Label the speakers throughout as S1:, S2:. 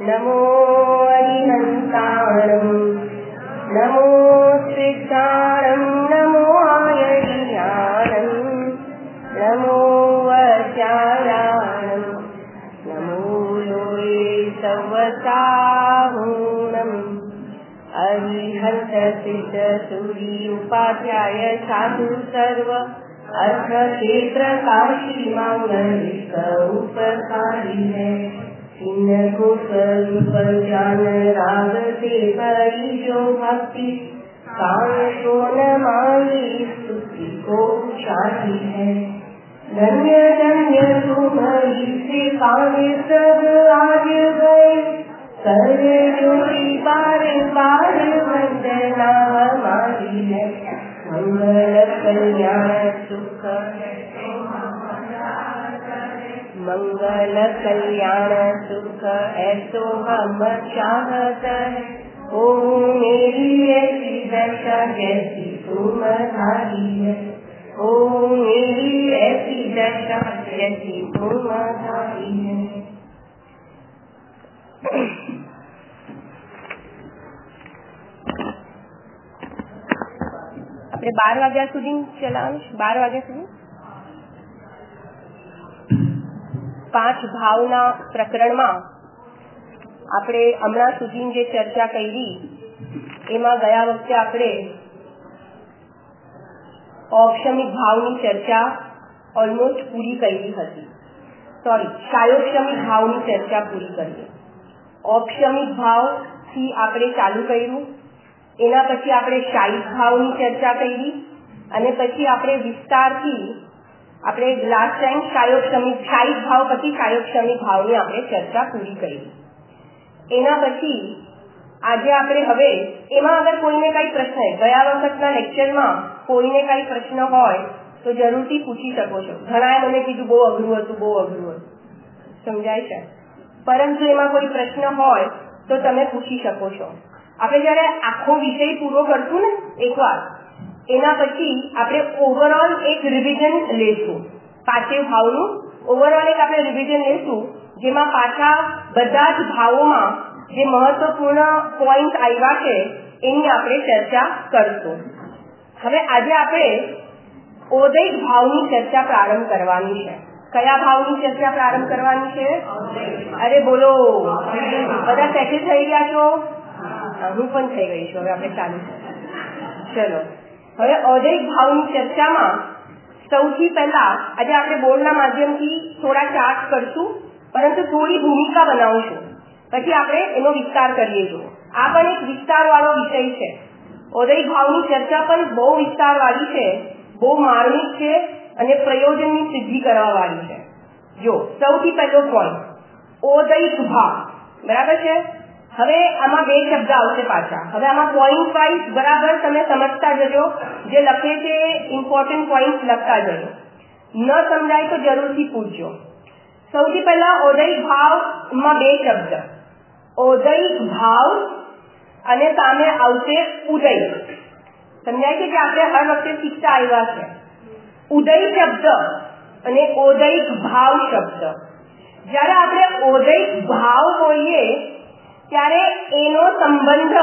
S1: नमो अरिहंताणं नमो श्रीक्षाणं नमो आयर्याणं नमो वचायाणं नमो लोये सवसाहुणम् अरिहंत सिद्ध सूरी उपाध्याय साधु सर्व अर्थ क्षेत्र काशी मांगलिक उपकारी है इनको स्वरूप ज्ञान राग से भरी जो भक्ति कान को न मानी स्तुति को शादी है धन्य धन्य तुम्हारी से काने सब आज गए कर जोड़ी बार बार वंदना हमारी है मंगल कल्याण सुख मंगल कल्याण सुख ऐसो हम चाहत ओ मेरी ऐसी दशा जैसी तुम्हारी है ओ मेरी ऐसी दशा जैसी तुम्हारी है। આપણે 12 વાગ્યા સુધી ચલાવીશું 12 વાગ્યા સુધી 5 ભાવના પ્રકરણમાં આપણે હમણાં સુધી જે ચર્ચા કરી એમાં ગયા વખતે આપણે औक्षमिक ભાવની ચર્ચા ઓલમોસ્ટ પૂરી કરી હતી શાયોક્ષમિક ભાવની ચર્ચા પૂરી કરી औक्षमिक ભાવથી આપણે ચાલુ કર્યું એના પછી આપણે શાયિક ભાવની ચર્ચા કરી અને પછી આપણે વિસ્તારથી આપણે લાસ્ટ ટાઈમ શાયિક ભાવ પછી શાયોક્ષમિક ભાવની આપણે ચર્ચા પૂરી કરી એના પછી આજે આપણે હવે એમાં અગર કોઈને કઈ પ્રશ્ન હોય ગયા વખતના લેક્ચરમાં કોઈને કઈ પ્રશ્ન હોય તો જરૂરથી પૂછી શકો છો ઘણાએ મને કીધું બહુ અઘરું હતું સમજાય છે પરંતુ એમાં કોઈ પ્રશ્ન હોય તો તમે પૂછી શકો છો આપણે જ્યારે આખો વિષય પૂરો કરશું ને એકવાર એના પછી આપણે ઓવરઓલ એક રિવિઝન લેશું પાંચે ભાવનું ઓવરઓલ એક આપણે રિવિઝન લેશું જેમાં પાછા બધા જ ભાવોમાં જે મહત્વપૂર્ણ પોઈન્ટ આવ્યા છે એની આપણે ચર્ચા કરશું હવે આજે આપણે ઓદૈક ભાવની ચર્ચા પ્રારંભ કરવાની છે કયા ભાવની ચર્ચા પ્રારંભ કરવાની છે અરે બોલો બધા સેટલ થઈ ગયા છો હું પણ થઈ ગઈ છું હવે આપણે ચાલુ ચલો હવે અદૈક ભાવની ચર્ચામાં સૌથી પહેલા આજે આપણે બોર્ડના માધ્યમથી થોડા ચાર્ટ કરશું પરંતુ થોડી ભૂમિકા બનાવશું પછી આપણે એનો વિસ્તાર કરીએ છીએ આ પણ એક વિસ્તારવાળો વિષય છે અદૈક ભાવની ચર્ચા પણ બહુ વિસ્તારવાળી છે બહુ માર્મિક છે અને પ્રયોજનની સિદ્ધિ કરવાવાળી છે જો સૌથી પહેલો પોઈન્ટ અદૈક ભાવ બરાબર છે હવે આમાં બે શબ્દ આવશે પાછા હવે આમાં પોઈન્ટ વાઇઝ બરાબર તમે સમજતા જજો જે લખે છે ઇમ્પોર્ટન્ટ પોઈન્ટ લખતા જજો ન સમજાય તો જરૂરથી પૂછજો સૌથી પહેલા અદૈક ભાવમાં બે શબ્દ અદૈક ભાવ અને સામે આવશે ઉદય સમજાય છે કે આપણે હર વખતે શીખતા આવ્યા છે ઉદય શબ્દ અને અદૈક ભાવ શબ્દ જ્યારે આપણે અદૈક ભાવ બોલીએ ત્યારે એનો સંબંધ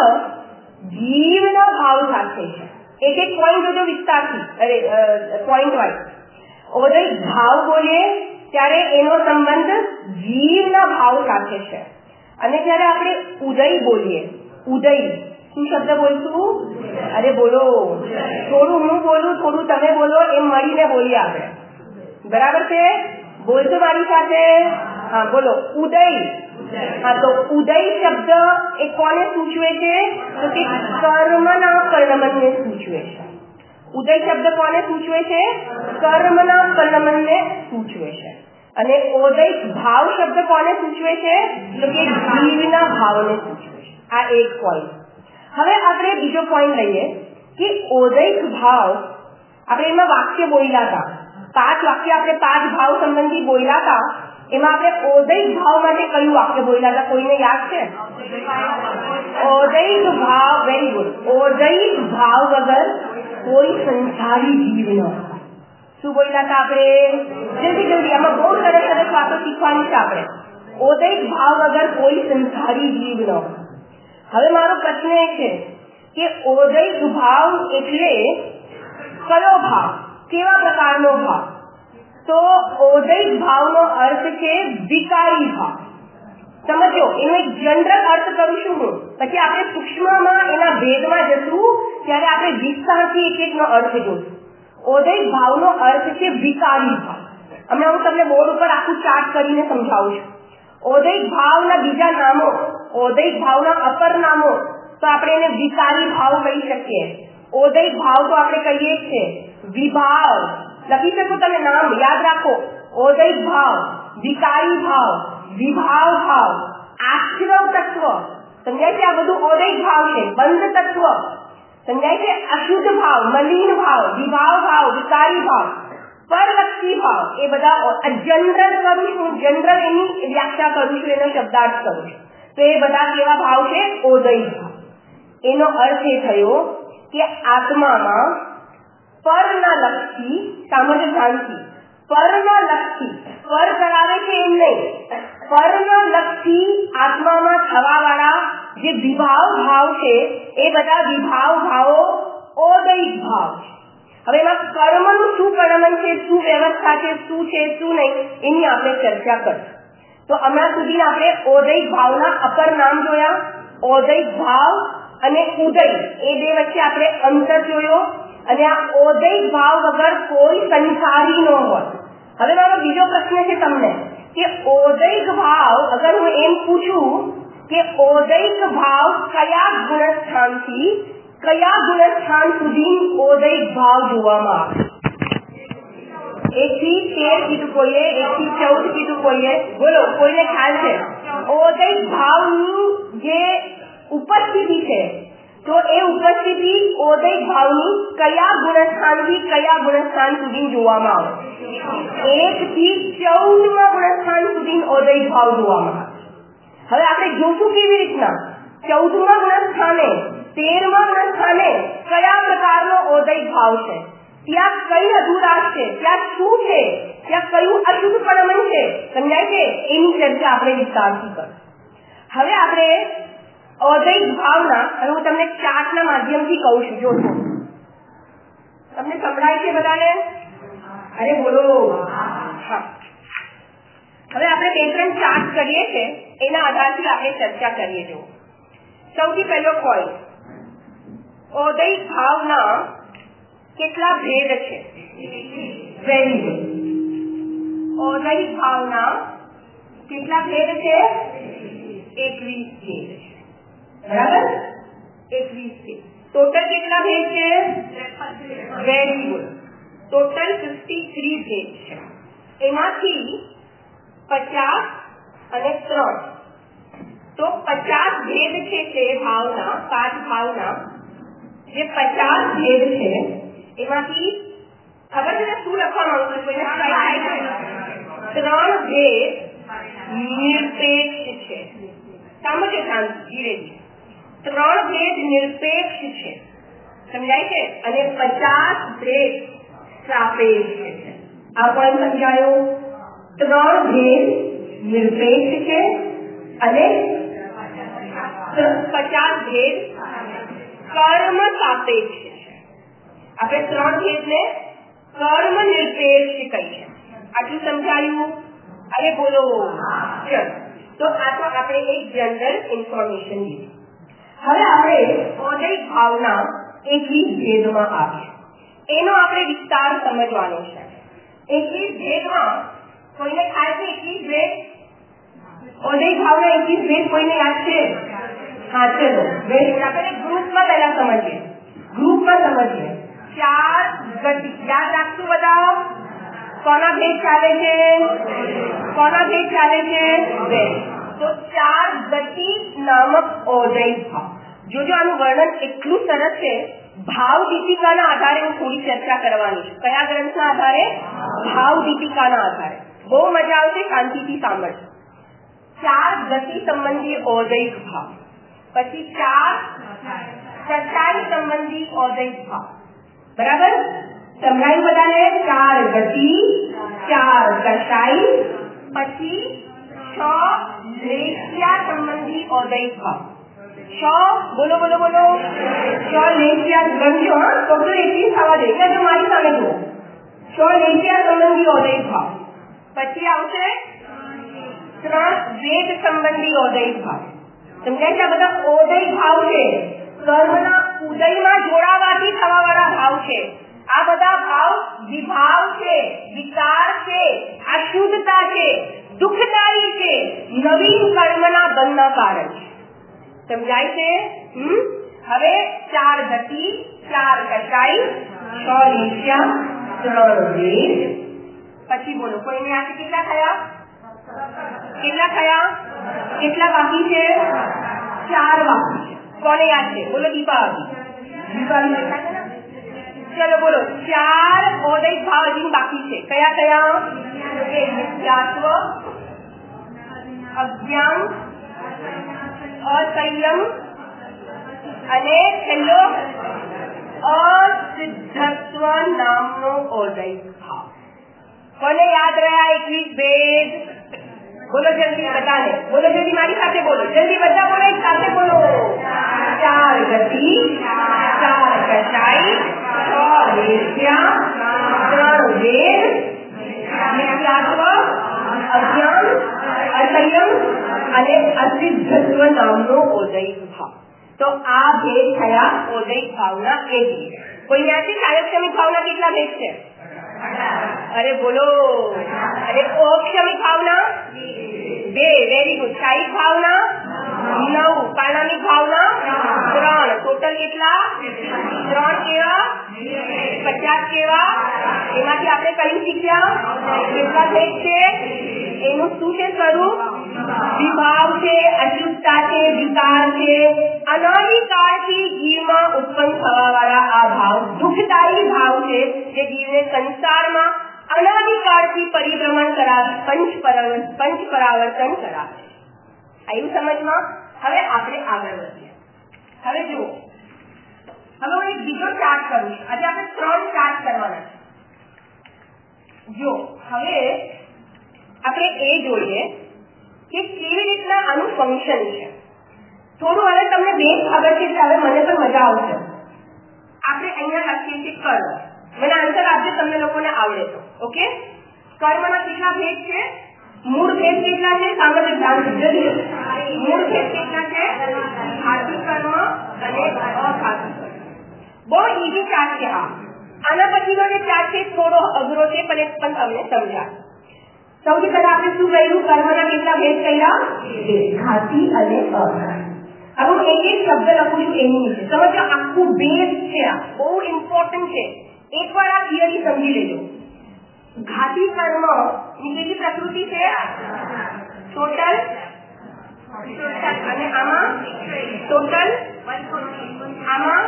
S1: જીવના ભાવ સાથે છે એક એક પોઈન્ટ જોજો વિસ્તારથી પોઈન્ટ વાઇઝ અદૈક ભાવ બોલીએ ત્યારે એનો સંબંધ જીવના ભાવ સાથે છે અને જ્યારે આપણે ઉદય બોલીએ ઉદય શું શબ્દ બોલશું અરે બોલો થોડું હું બોલું થોડું તમે બોલો એમ મળીને બોલીએ આપણે બરાબર છે બોલશો મારી સાથે હા બોલો ઉદય હા તો ઉદય શબ્દ એ કોને સૂચવે છે તો કે કર્મના પરિણમનને સૂચવે છે ઉદય શબ્દ કોને સૂચવે છે કર્મના પરિણમનને સૂચવે છે અને અદૈક ભાવ શબ્દ કોને સૂચવે છે તો કે જીવના ભાવને સૂચવે છે આ એક પોઈન્ટ હવે આપણે બીજો પોઈન્ટ લઈએ કે અદૈક ભાવ આપણે એમાં વાક્ય બોલ્યા હતા 5 વાક્ય આપણે 5 ભાવ સંબંધી બોલ્યા હતા એમાં આપણે અદૈક ભાવ માટે કયું વાક્ય બોલ્યા હતા કોઈને યાદ છે અદૈક ભાવ વેરી ગુડ અદૈક ભાવ વગર કોઈ સંસારી જીવ ન શું બોલ્યા હતા આપણે જલ્દી જલ્દી આમાં બહુ સરસ સરસ વાતો શીખવાની છે આપણે ઓદૈક ભાવ વગર કોઈ સંસારી જીવ ન હોય. હવે મારો પ્રશ્ન એ છે કે ઓદૈક ભાવ એટલે કયો ભાવ, કેવા પ્રકારનો ભાવ? તો ઓદૈક ભાવનો અર્થ છે વિકારી ભાવ. સમજો, એનો એક જનરલ અર્થ કરું છું હું, પછી આપણે સૂક્ષ્મમાં એના ભેદમાં જશું ત્યારે આપણે વિસ્તારથી એક એકનો અર્થ જોશું. ઓદૈક ભાવનો અર્થ છે વિકારી ભાવ. હમણાં હું તમને બોર્ડ ઉપર આખું ચાર્ટ કરીને સમજાવું છું. ઓદૈક ભાવના બીજા નામો, ઓદૈક ભાવના અપર નામો, તો આપણે એને વિકારી ભાવ કહી શકીએ. ઓદૈક ભાવ તો આપણે કહીએ છીએ વિભાવ. લખી શકો તમે, નામ યાદ રાખો. ઓદૈક ભાવ, વિકારી ભાવ, વિભાવ ભાવ, આશ્રવ તત્વ, સમજાય છે? આ બધું ઓદૈક ભાવ છે. બંધ તત્વ, સમજાય છે? અશુદ્ધ ભાવ, મલિન ભાવ, વિભાવ ભાવ, વિકારી ભાવ, પરલક્ષી ભાવ, એ બધા જનરલ કરું છું, જનરલ એની વ્યાખ્યા કરું છું, એનો શબ્દાર્થ કરું છું. તો એ બધા કેવા ભાવ છે? ઓદૈક ભાવ. એનો અર્થ એ થયો કે આત્મામાં પરના લક્ષી, સામર્થ્ય ધ્યાનથી, પરના લક્ષી, પર કરાવે છે એમ નહીં, પરના લક્ષી આત્મામાં થવા વાળા જે વિભાવ ભાવ છે એ બધા વિભાવ ભાવો ઓદૈક ભાવ છે. હવે એમાં કર્મનું શું પરિણામ છે, શું વ્યવસ્થા છે, શું છે શું નહીં, એની આપણે ચર્ચા કરશું. તો હમણાં સુધી આપણે ઓદૈક ભાવના અપર નામ જોયા. ઓદૈક ભાવ અને ઉદય, એ બે વચ્ચે આપણે અંતર જોયો. અને આ ઓદૈક ભાવ વગર કોઈ સંસારી ન હોય. હવે મારો બીજો પ્રશ્ન છે તમને કે ઓદૈક ભાવ, અગર હું એમ પૂછું કે ઓદૈક ભાવ કયા ગુણસ્થાનથી કયા ગુણસ્થાન સુધી ઓદૈક ભાવ જોવામાં આવે? 1 થી 13 કીધું કોઈએ, 1 થી 14 કીધું કોઈએ, બોલો કોઈને ખ્યાલ છે? ઓદૈક ભાવની જે ઉપસ્થિતિ છે, તો એ ઉપસ્થિતિ ઓદૈક ભાવની કયા ગુણસ્થાનથી કયા ગુણસ્થાન સુધી જોવામાં આવે? 1 થી 14માં ગુણસ્થાન સુધી ઓદૈક ભાવ જોવામાં આવે. હવે આપણે જોશું કેવી રીતના 14મા ગુણસ્થાને, 13મા ગુણસ્થાને કયા પ્રકારનો ઓદૈક ભાવ છે, ત્યાં કઈ અધુરાશ છે, ત્યાં શું છે, ત્યાં કયું અશુદ્ધ પરિણામ છે, સમજાય છે? એની ચર્ચા આપણે વિસ્તારથી કરીશું. હવે આપણે ઓદૈક ભાવના, હવે હું તમને ચાર્ટના માધ્યમથી કહું છું, જોશો તમને સંભળાય છે બધાને? અરે બોલો. હા, હવે આપણે 2-3 ચાર્ટ કરીએ છીએ, એના આધારથી આપણે ચર્ચા કરીએ. જો સૌથી પહેલો પોઈન્ટ, ઓદૈક ભાવના કેટલા ભેદ છે? Very good. ઓદૈક ભાવના કેટલા ભેદ છે? 21 ભેદ છે. બરાબર? 21 ભેદ. ટોટલ કેટલા ભેદ છે? Very good. ટોટલ 53 ભેદ છે. એમાંથી 50 અને 3, તો 50 ભેદ છે તે ભાવના, 5 ભાવના જે 50 ભેદ છે એમાંથી ખબર છે શું લખવા માંગુ છું? 3 ભેદ નિરપેક્ષ છે. સમજો શાંતિ, ધીરે ધીરે. 3 ભેદ નિરપેક્ષ છે, સમજાય છે? અને 50 ભેદ સાપેક્ષ છે. આ પોઈન્ટ સમજાયો? 3 ભેદ નિરપેક્ષ છે અને 50 ભેદ કર્મ સાપેક્ષ છે. આપણે 3 ભેદને કર્મ નિરપેક્ષ કહીએ. આટલું સમજાયું? અરે બોલો. ચલો, તો આ તો આપણે એક જનરલ ઇન્ફોર્મેશન લીધી. હવે આપણે ઓદૈક ભાવના 21 ભેદમાં આવીએ. એનો આપણે વિસ્તાર સમજવાનો છે. 21 ભેદમાં કોઈને ખ્યાલ છે? 21 ભેદ, ઓદૈક ભાવના 21 ભેદ કોઈને યાદ છે? હા, ચલો આપણે ગ્રુપમાં પહેલા સમજીએ. ગ્રુપમાં સમજીએ. 4 ગતિ યાદ રાખશું બધા. કોના ભેદ ચાલે છે? કોના ભેદ ચાલે છે? તો 4 ગતિ નામક ઓદૈક ભાવ. જોજો આનું વર્ણન એટલું સરસ છે. ભાવ દીપિકાના આધારે હું થોડી ચર્ચા કરવાની છું. કયા ગ્રંથના આધારે? ભાવ દીપિકાના આધારે. બહુ મજા આવશે, શાંતિથી સાંભળજો. 4 ગતિ સંબંધી ઓદૈક ભાવ, પછી 4 કસાઈ સંબંધી ઓદૈક ભાવ. બરાબર? સમજાયું બધાને? 4 ગતિ, 4 કસાઈ, પછી 6 લેશિયા સંબંધી ઓદૈક ભાવ. બોલો બોલો બોલો. લેશિયા ગણજો. ટોટલ 21 થવા દે. એટલે જો મારી સામે જુઓ. લેશિયા સંબંધી ઓદૈક ભાવ. પછી આવશે 3 વેદ સંબંધી ઓદૈક ભાવ. સમજાય છે? આ બધા ઓદૈક ભાવ છે. કર્મના ઉદયમાં જોડાવાથી થવા વાળા ભાવ છે. આ બધા ભાવ વિભાવ છે, વિકાર છે, અશુદ્ધતા છે, દુઃખદાયી છે, નવીન કર્મના બંધના કારણ છે. સમજાય છે? હવે 4 ગતિ, 4 કસાઈ, 6 લેશિયા, 3 વેદ. પછી બોલો, કોઈને આ કેટલા થયા? કેટલા બાકી છે? 4 બાકી છે. કોને યાદ છે? બોલો. દીપાવલી. ચલો બોલો. 4 ઓદૈક ભાવ હજી બાકી છે. કયા કયા? નિત્યાત્વ, અજ્ઞાન, અસંયમ અને છેલ્લો અસિદ્ધત્વ નામનો ઓદૈક ભાવ. કોને યાદ રહ્યા 21 ભેદ? બોલો જલ્દી બધાને. બોલો જલ્દી, મારી સાથે બોલો. જલ્દી બધા બોલો, એક સાથે બોલો. 4 ગતિ, 4 કસાઈ, 6 લેશિયા, 3 વેદ, નિત્યાત્વ, અજ્ઞાન, અસંયમ અને અસિદ્ધત્વ નામનો ઓદૈક ભાવ. તો આ ભેદ થયા ઓદૈક ભાવના 1. કોઈ યાદ સાયોક્ષમિક ભાવના કેટલા ભેદ છે? અરે બોલો. અરે ઓક્ષમિક ભાવના 2. Very good. સાહિક ભાવના 9. પાણામિક ભાવના 3. ટોટલ કેટલા? 3 કેવા? 50 કેવા? એમાંથી આપણે કઈ શીખ્યા? કેટલા ભેદ છે? એનું શું છે સ્વરૂપ? વિભાવ છે, અશુદ્ધતા છે, વિકાર છે. અનાદિકાળથી જીવમાં ઉત્પન્ન થવા વાળા આ ભાવ દુઃખદાયી ભાવ છે, જે જીવને સંસારમાં અનાદિકાળથી પરિભ્રમણ કરાવી પંચ પરાવર્તન કરાવે. આવ્યું સમજમાં? હવે આપણે આગળ વધીએ. હવે જુઓ, હવે હું એક બીજો ચાર્ટ કરું છું. આજે આપણે 3 ચાર્ટ કરવાના છે. જો હવે આપણે એ જોઈએ કે કેવી રીતના આનું ફંક્શન છે. થોડું હવે તમને બેઝ ખબર છે એટલે હવે મને પણ મજા આવશે. આપણે અહીંયા લખીએ છીએ કર્મ. મને આન્સર આપજો, તમને લોકોને આવડે તો. ઓકે? કર્મના કેટલા ભેદ છે? મૂળ ભેદ કેટલા છે? સામાન્ય ધ્યાન જલ્દી. મૂળ ભેદ કેટલા છે? ઘાતી કર્મ અને અઘાતી કર્મ. બહુ ઈઝી ચાર્ટ છે આ. આના પછીનો જે ચાર્ટ છે થોડો અઘરો છે, પણ તમને સમજાય. સૌથી પહેલા આપણે શું કર્યું? કર્મના કેટલા ભેદ કર્યા? ઘાતી અને અઘાતી. હવે હું એક શબ્દ લખું છું એની નીચે. સમજો, આખું બેઝ છે. આ બહુ ઇમ્પોર્ટન્ટ છે. એકવાર આ થિયરી સમજી લેજો. ઘાતી કર્મ ની કેટલી પ્રકૃતિ છે? ટોટલ. અને આમાં ટોટલ. આમાં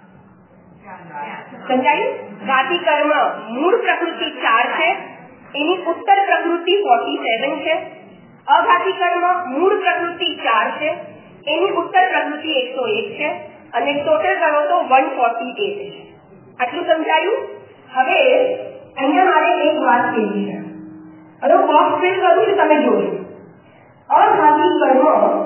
S1: સમજાયું? ઘાતી કર્મ મૂળ પ્રકૃતિ 4 છે. એની ઉત્તર પ્રકૃતિ 47 છે. અઘાતી કર્મ મૂળ પ્રકૃતિ 4 છે. એની ઉત્તર પ્રકૃતિ 101 છે. અને ટોટલ કરો તો 148 છે. આટલું સમજાયું? હવે અહીંયા મારે એક વાત કહેવી છે. હવે હું બોક્સ ફિલ કરું છું, તમે જોજો. અઘાતી કર્મ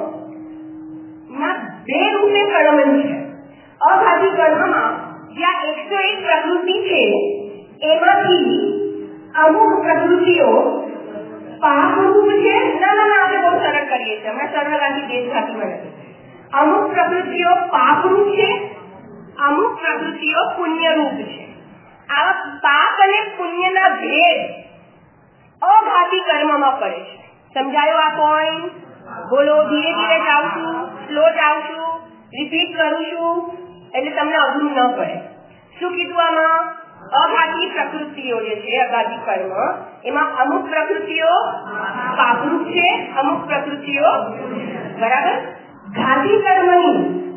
S1: ના 2 રૂપે પ્રલંબન છે. અઘાતી કર્મમાં જ્યાં 101 પ્રકૃતિ છે એમાંથી અમુક પ્રકૃતિઓ પાપરૂપ છે. ના આપણે બહુ સરળ કરીએ છીએ. હમણાં સરળતાથી દેશઘાતી બને. અમુક પ્રકૃતિઓ પાપરૂપ છે, અમુક પ્રકૃતિઓ પુણ્યરૂપ છે. આવા પાપ અને પુણ્યના ભેદ અઘાતી કર્મમાં પડે છે. સમજાયો આ પોઈન્ટ? બોલો. ધીરે ધીરે જાઉં છું, સ્લો જાઉં છું, રિપીટ કરું છું, એટલે તમને અઘરું ન પડે. શું કીધું આમાં? અઘાતી પ્રકૃતિઓ જે છે, અઘાતી કર્મ, એમાં અમુક પ્રકૃતિઓ પાપરૂપ છે, અમુક પ્રકૃતિઓ બરાબર. ઘાતી કર્મની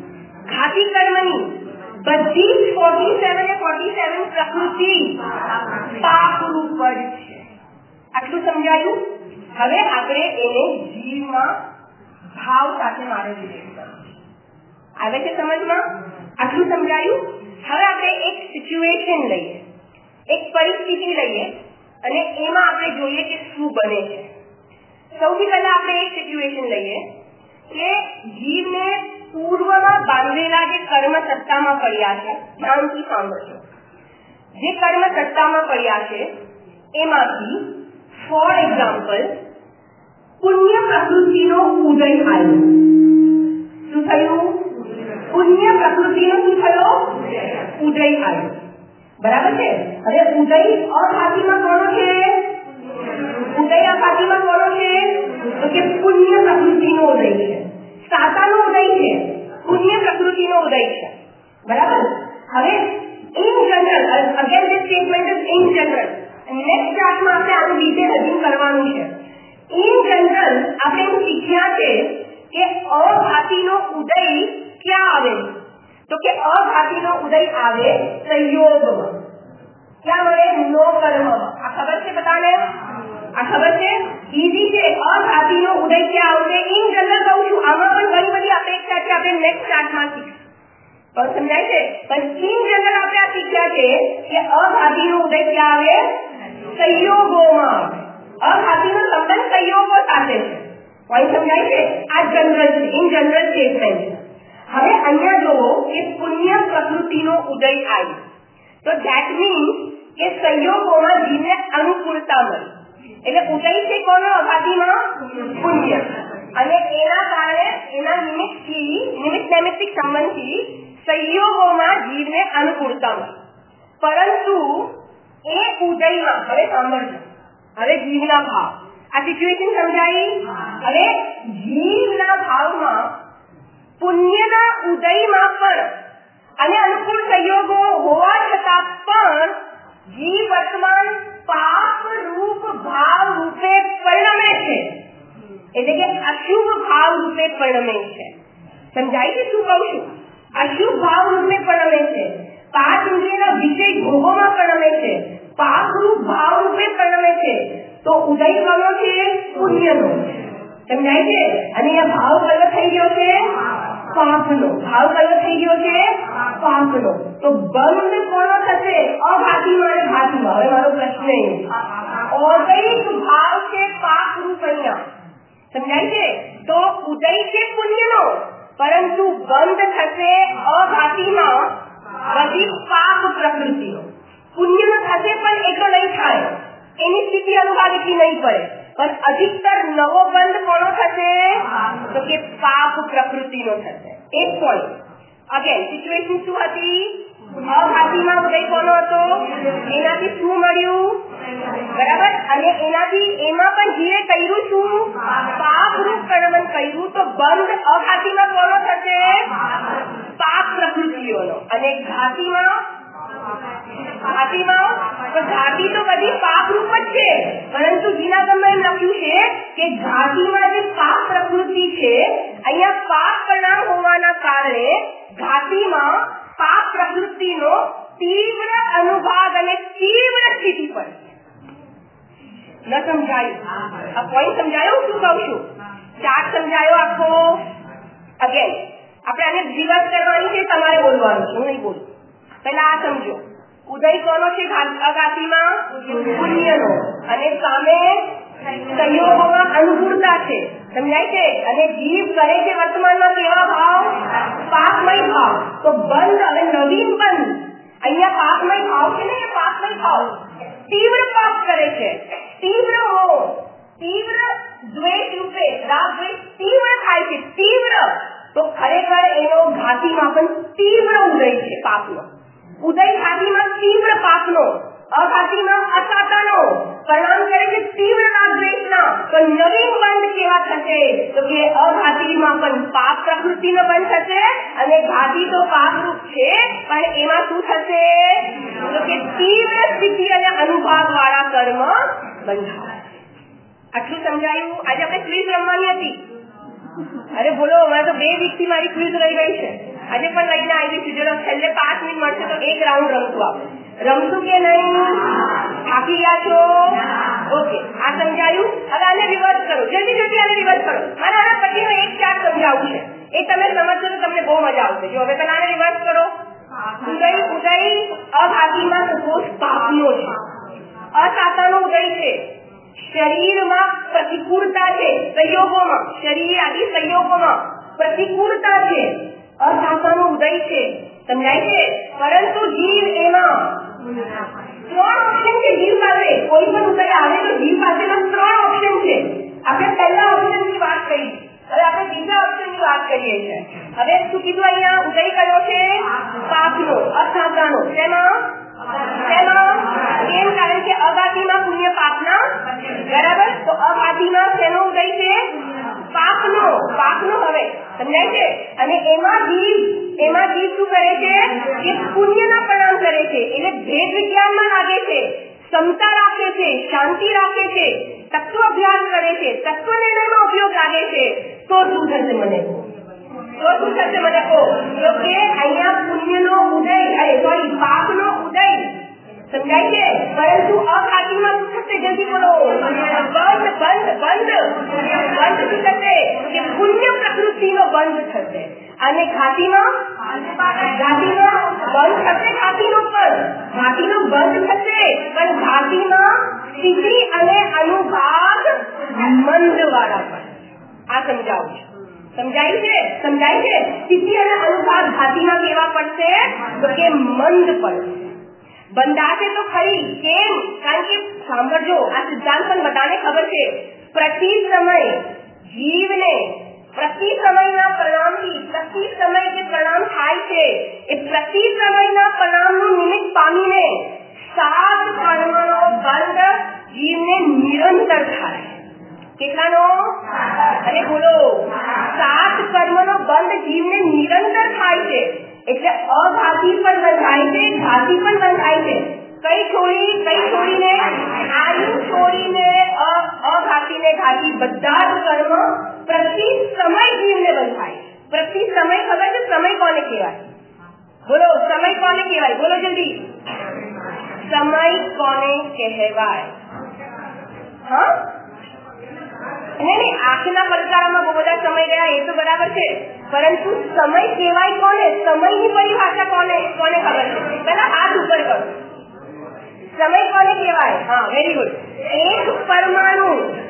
S1: બધી જ 47 પ્રકૃતિ પાપરૂપ જ છે. આટલું સમજાયું? હવે આપણે એને જીવમાં ભાવ સાથે મારે રિલેટ કરવું. આવે છે સમજમાં? આટલું સમજાયું? હવે આપણે એક સિચ્યુએશન લઈએ, એક પરિસ્થિતિ લઈએ અને એમાં આપણે જોઈએ કે શું બને છે. સૌથી પહેલા આપણે એક સિચ્યુએશન લઈએ કે જીવને પૂર્વમાં બાંધેલા જે કર્મ સત્તામાં પડ્યા છે, ધ્યાનથી સાંભળજો, જે કર્મ સત્તામાં પડ્યા છે એમાંથી ફોર એક્ઝામ્પલ પુણ્ય પ્રકૃતિનો ઉદય આવ્યો. શું થયું? પુણ્ય પ્રકૃતિનો શું થયો? ઉદય આવ્યો. બરાબર છે. હવે ઉદય અઘાતીમાં કોનો છે? ઉદય અઘાતીમાં કોનો છે? તો કે પુણ્ય પ્રકૃતિનો ઉદય છે. સાતાનો ઉદય છે, પુણ્ય પ્રકૃતિનો ઉદય છે. બરાબર. હવે in general, again this statement is in general. Next ક્લાસમાં આપણે આનું ડિટેલ હજી કરવાનું છે. ઇન જનરલ આપણે એવું શીખ્યા છે કે અઘાતીનો ઉદય ક્યાં આવે? તો કે અઘાતીનો ઉદય આવે સંયોગમાં. ક્યાં મળે? નો કર્મમાં. આ ખબર છે બધાને? આ ખબર છે? ઈઝી છે. અઘાતીનો ઉદય ક્યાં આવશે? ઇન જનરલ કહું છું, આમાં પણ ઘણી બધી અપેક્ષા છે, આપણે નેક્સ્ટ ક્લાસમાં શીખીશું. પણ સમજાય છે? પણ ઇન જનરલ આપણે આ શીખ્યા છે કે અઘાતીનો ઉદય ક્યાં આવે? સંયોગોમાં. અઘાતીનો સંબંધ સંયોગો સાથે છે. પોઈન્ટ સમજાય છે? આ જનરલ છે, ઇન જનરલ સ્ટેટમેન્ટ છે. હવે અહીંયા જોવો કે પુણ્ય પ્રકૃતિનો ઉદય આવ્યો, તો ધેટ મીન્સ કે સંયોગોમાં જીવને અનુકૂળતા મળી. એટલે ઉદય છે કોનો? અઘાતીમાં પુણ્ય. અને એના કારણે એના નિમિત્ત નૈમિત્તિક સંબંધથી સંયોગોમાં જીવને અનુકૂળતા મળી. પરંતુ એ ઉદયમાં, હવે સાંભળજો, હવે જીવના ભાવ, આ સિચ્યુએશન સમજાઈ? હવે જીવના ભાવમાં પુણ્યના ઉદયમાં પણ અને અનુકૂળ સંયોગો હોવા છતાં પણ જીવ વર્તમાન પાપ રૂપ ભાવ રૂપે પરિણમે છે. એટલે કે અશુભ ભાવ રૂપે પરિણમે છે. સમજાય છે શું કહું છું? અશુભ ભાવ રૂપે પરિણમે છે. પાંચ ઇન્દ્રિયના વિષય ભોગોમાં પરિણમે છે. પાપ રૂપ ભાવ રૂપે પરિણમે છે. તો ઉદય કોનો છે? પુણ્યનો. સમજાય છે? અને આ ભાવ કયો થઈ ગયો છે? પાપનો. ભાવ કયો થઈ ગયો છે? પાપનો. તો બંધ કોનો થશે? અઘાતીમાં અને ઘાતીમાં. હવે મારો પ્રશ્ન ઓદૈક ભાવ છે પાપ રૂપ. અહીંયા સમજાય છે? તો ઉદય છે પુણ્યનો, પરંતુ બંધ થશે અઘાતીમાં બધી પાપ પ્રકૃતિનો. પુણ્યનો થશે પણ એટલો નહીં થાય, એની સ્થિતિ અનુભવ એટલી નહીં પડે, પણ અધિકતર નવો બંધ કોનો થશે? તો કે પાપ પ્રકૃતિનો થશે. એક પોઈન્ટ. અગેન સિચ્યુએશન શું હતી? અઘાતીમાં ઉદય કોનો હતો? એનાથી શું મળ્યું? બરાબર. અને એનાથી એમાં પણ જીવે કર્યું શું? પાપ રૂપ કર્મ કર્યું. તો બંધ અઘાતીમાં કોનો થશે? પાપ પ્રકૃતિઓનો. અને ઘાતીમાં તો ઘાતી તો બધી પાપ રૂપ જ છે, પરંતુ જીનાગમમાં એમ લખ્યું છે કે ઘાતીમાં જે પાપ પ્રકૃતિ છે, અહીંયા પાપ પરિણામ હોવાના કારણે ઘાતીમાં પાપ પ્રકૃતિનો તીવ્ર અનુભાગ અને તીવ્ર સ્થિતિ પર. ન સમજાયું? આ પોઈન્ટ સમજાયો? શું કહું છું? ચાર્ટ સમજાયો આખો? અગેન આપણે આને રિવર્સ કરવાની છે, તમારે બોલવાનું છે, હું નહીં બોલું. પહેલા આ સમજો. ઉદય કોનો છે? અઘાતીમાં પુણ્યનો. અને સામે સંયોગોમાં અનુકૂળતા છે. સમજાય છે? અને જીવ કરે છે વર્તમાનમાં કેવા ભાવ? પાપમય ભાવ. તો બંધ, હવે નવીન બંધ. અહીંયા પાપમય ભાવ છે ને, પાપમય ભાવ તીવ્ર પાપ કરે છે, તીવ્ર મોહ, તીવ્ર દ્વેષ રૂપે રાગ દ્વેષ તીવ્ર થાય છે. તીવ્ર તો ખરેખર એનો ઘાતીમાં પણ તીવ્ર ઉદય છે પાપનો. ઉદય ઘાતીમાં તીવ્ર પાપનો, અઘાતીમાં અસાતાનો પરિણામ કરે છે તીવ્ર રાગ દ્વેષના. તો નવીન બંધ કેવા થશે? તો કે અઘાતીમાં પણ પાપ પ્રકૃતિનો બંધ થશે, અને ઘાતી તો પાપ રૂપ છે, પણ એમાં શું થશે? તો કે તીવ્ર સ્થિતિ અને અનુભાગ વાળા કર્મ બંધાય. આટલું સમજાયું? આજે આપણે ક્વિઝ રમવાની હતી. અરે બોલો, મારે તો 2 વીકથી મારી ક્વિઝ રહી ગઈ છે. આજે પણ લઈને આવી છું. જો છેલ્લે 5 મિનિટ મળશે તો એક રાઉન્ડ રમશું. આપણે રમશું કે નહીં? થાકી ગયા છો? ઓકે, આ સમજાયું? હવે આને રિવર્સ કરો, જલ્દી આને રિવર્સ કરો. મારે આના પછીનો એક ચાર્ટ સમજાવવું છે, એ તમે સમજશો તો તમને બહુ મજા આવશે. જો હવે પહેલા આને રિવર્સ કરો. ઉદય અઘાતીમાં સપોઝ પાપનો છે, અસાતાનો ઉદય છે, શરીરમાં પ્રતિકૂળતા છે, સંયોગોમાં શરીર આદિ સંયોગોમાં પ્રતિકૂળતા છે, અસાધાનો ઉદય છે, સમજાય છે. પરંતુ જીવ એમાં 3 ઓપ્શન છે. જીવ પાસે કોઈ પણ ઉદય આવે તો જીવ પાસેના 3 ઓપ્શન છે. આપણે પહેલા ઓપ્શનની વાત કરી, હવે આપણે બીજા ઓપ્શનની વાત કરીએ છીએ. હવે શું કીધું અહીંયા? ઉદય કયો છે? પાપનો, અસાધાનો. શેમાં? કેમ? કારણ કે અઘાતીમાં પુણ્ય પાપના, બરાબર. તો અઘાતીમાં શેનો ઉદય છે? પાપનો. હવે સમજાય છે. અને એમાં જીવ શું કરે છે કે પુણ્યના પરિણામ કરે છે. એટલે ભેદ વિજ્ઞાનમાં લાગે છે, ક્ષમતા રાખે છે, શાંતિ રાખે છે, તત્વ અભ્યાસ કરે છે, તત્વ નિર્ણયમાં ઉપયોગ લાગે છે. તો શું થશે મને કહો? તો કે અહીંયા પુણ્યનો ઉદય, પાપનો ઉદય, સમજાય છે. પરંતુ અઘાતીમાં શું થશે? જલ્દી બોલો. બંધ શું થશે? કે પુણ્ય પ્રકૃતિનો બંધ થશે. અને ઘાતીમાં બંધ થશે. ઘાતીનો બંધ થશે, પણ ઘાતીમાં સ્થિતિ અને અનુભાગ મંદ વાળા પણ. આ સમજાવું છું. સમજાય છે? સ્થિતિ અને અનુભાગ ઘાતીમાં કેવા પડશે? તો કે મંદ પડશે. બંધાશે તો ખરી. કેમ? કારણ કે સાંભળજો, આ સિદ્ધાંત પણ બધાને ખબર છે. પ્રતિ સમય જીવને પ્રતિ સમયના પરિણામથી, પ્રતિ સમય જે પરિણામ થાય છે એ પ્રતિ સમયના પરિણામનું નિમિત્ત પામીને 7 કર્મનો બંધ જીવને નિરંતર થાય. કેટલાનો? અરે બોલો. 7 કર્મનો બંધ જીવને નિરંતર થાય છે. એટલે અઘાતી પણ બંધાય છે, ઘાતી પણ બંધાય છે. કઈ છોડીને? આયુ છોડીને અઘાતીને ઘાતી બધા જ કર્મ પ્રતિ સમય જીવને બંધાય. પ્રતિ સમય ખબર છે? સમય કોને કહેવાય? બોલો, સમય કોને કહેવાય? બોલો જલ્દી. સમય કોને કહેવાય? હા, નહીં, આંખના પડકારામાં બહુ બધા સમય ગયા એ તો બરાબર છે, પરંતુ સમય કહેવાય કોને? સમયની પરિભાષા કોને ખબર છે? પેલા હાથ ઉપર કરો. સમય કોને કહેવાય? હા, વેરી ગુડ. એક પરમાણુ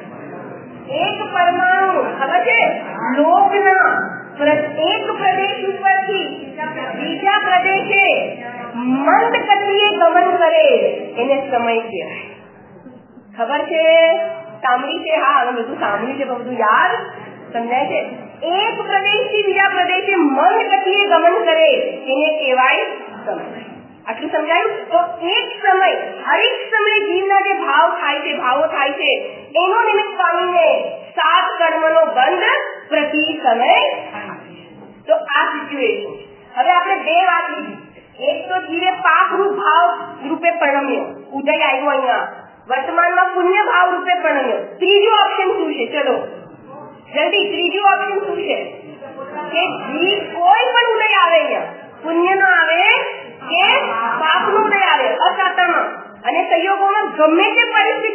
S1: ખબર છે? લોકના એક પ્રદેશ ઉપરથી બીજા પ્રદેશે મંદ ગતિએ ગમન કરે એને સમય કહેવાય. ખબર છે? સાંભળી છે? હા, અમે બધું સાંભળ્યું છે, બધું યાદ સમજાય છે. એક પ્રદેશથી બીજા પ્રદેશે મંદ ગતિએ ગમન કરે એને કહેવાય સમય. આટલું સમજાયું? તો એક સમય, હરેક સમય જીવના જે ભાવો થાય છે એનો નિમિત્ત પામીને 7 કર્મનો બંધ પ્રતિ સમય. તો આ સિચ્યુએશન. હવે આપણે 2 વાત લીધી. એક તો જીવે પાપરૂપ ભાવ રૂપે પરિણમ્યો, ઉદય આવ્યો અહીંયા, વર્તમાનમાં પુણ્ય ભાવ રૂપે પરિણમ્યો. ત્રીજું ઓપ્શન શું છે? ચલો જલ્દી, ત્રીજું ઓપ્શન શું છે? કે જીવ કોઈ પણ ઉદય આવે અહીંયા, પુણ્યનો આવે કે પાપનો ઉદય આવે અસાતામાં, અને સંયોગોમાં ગમે તે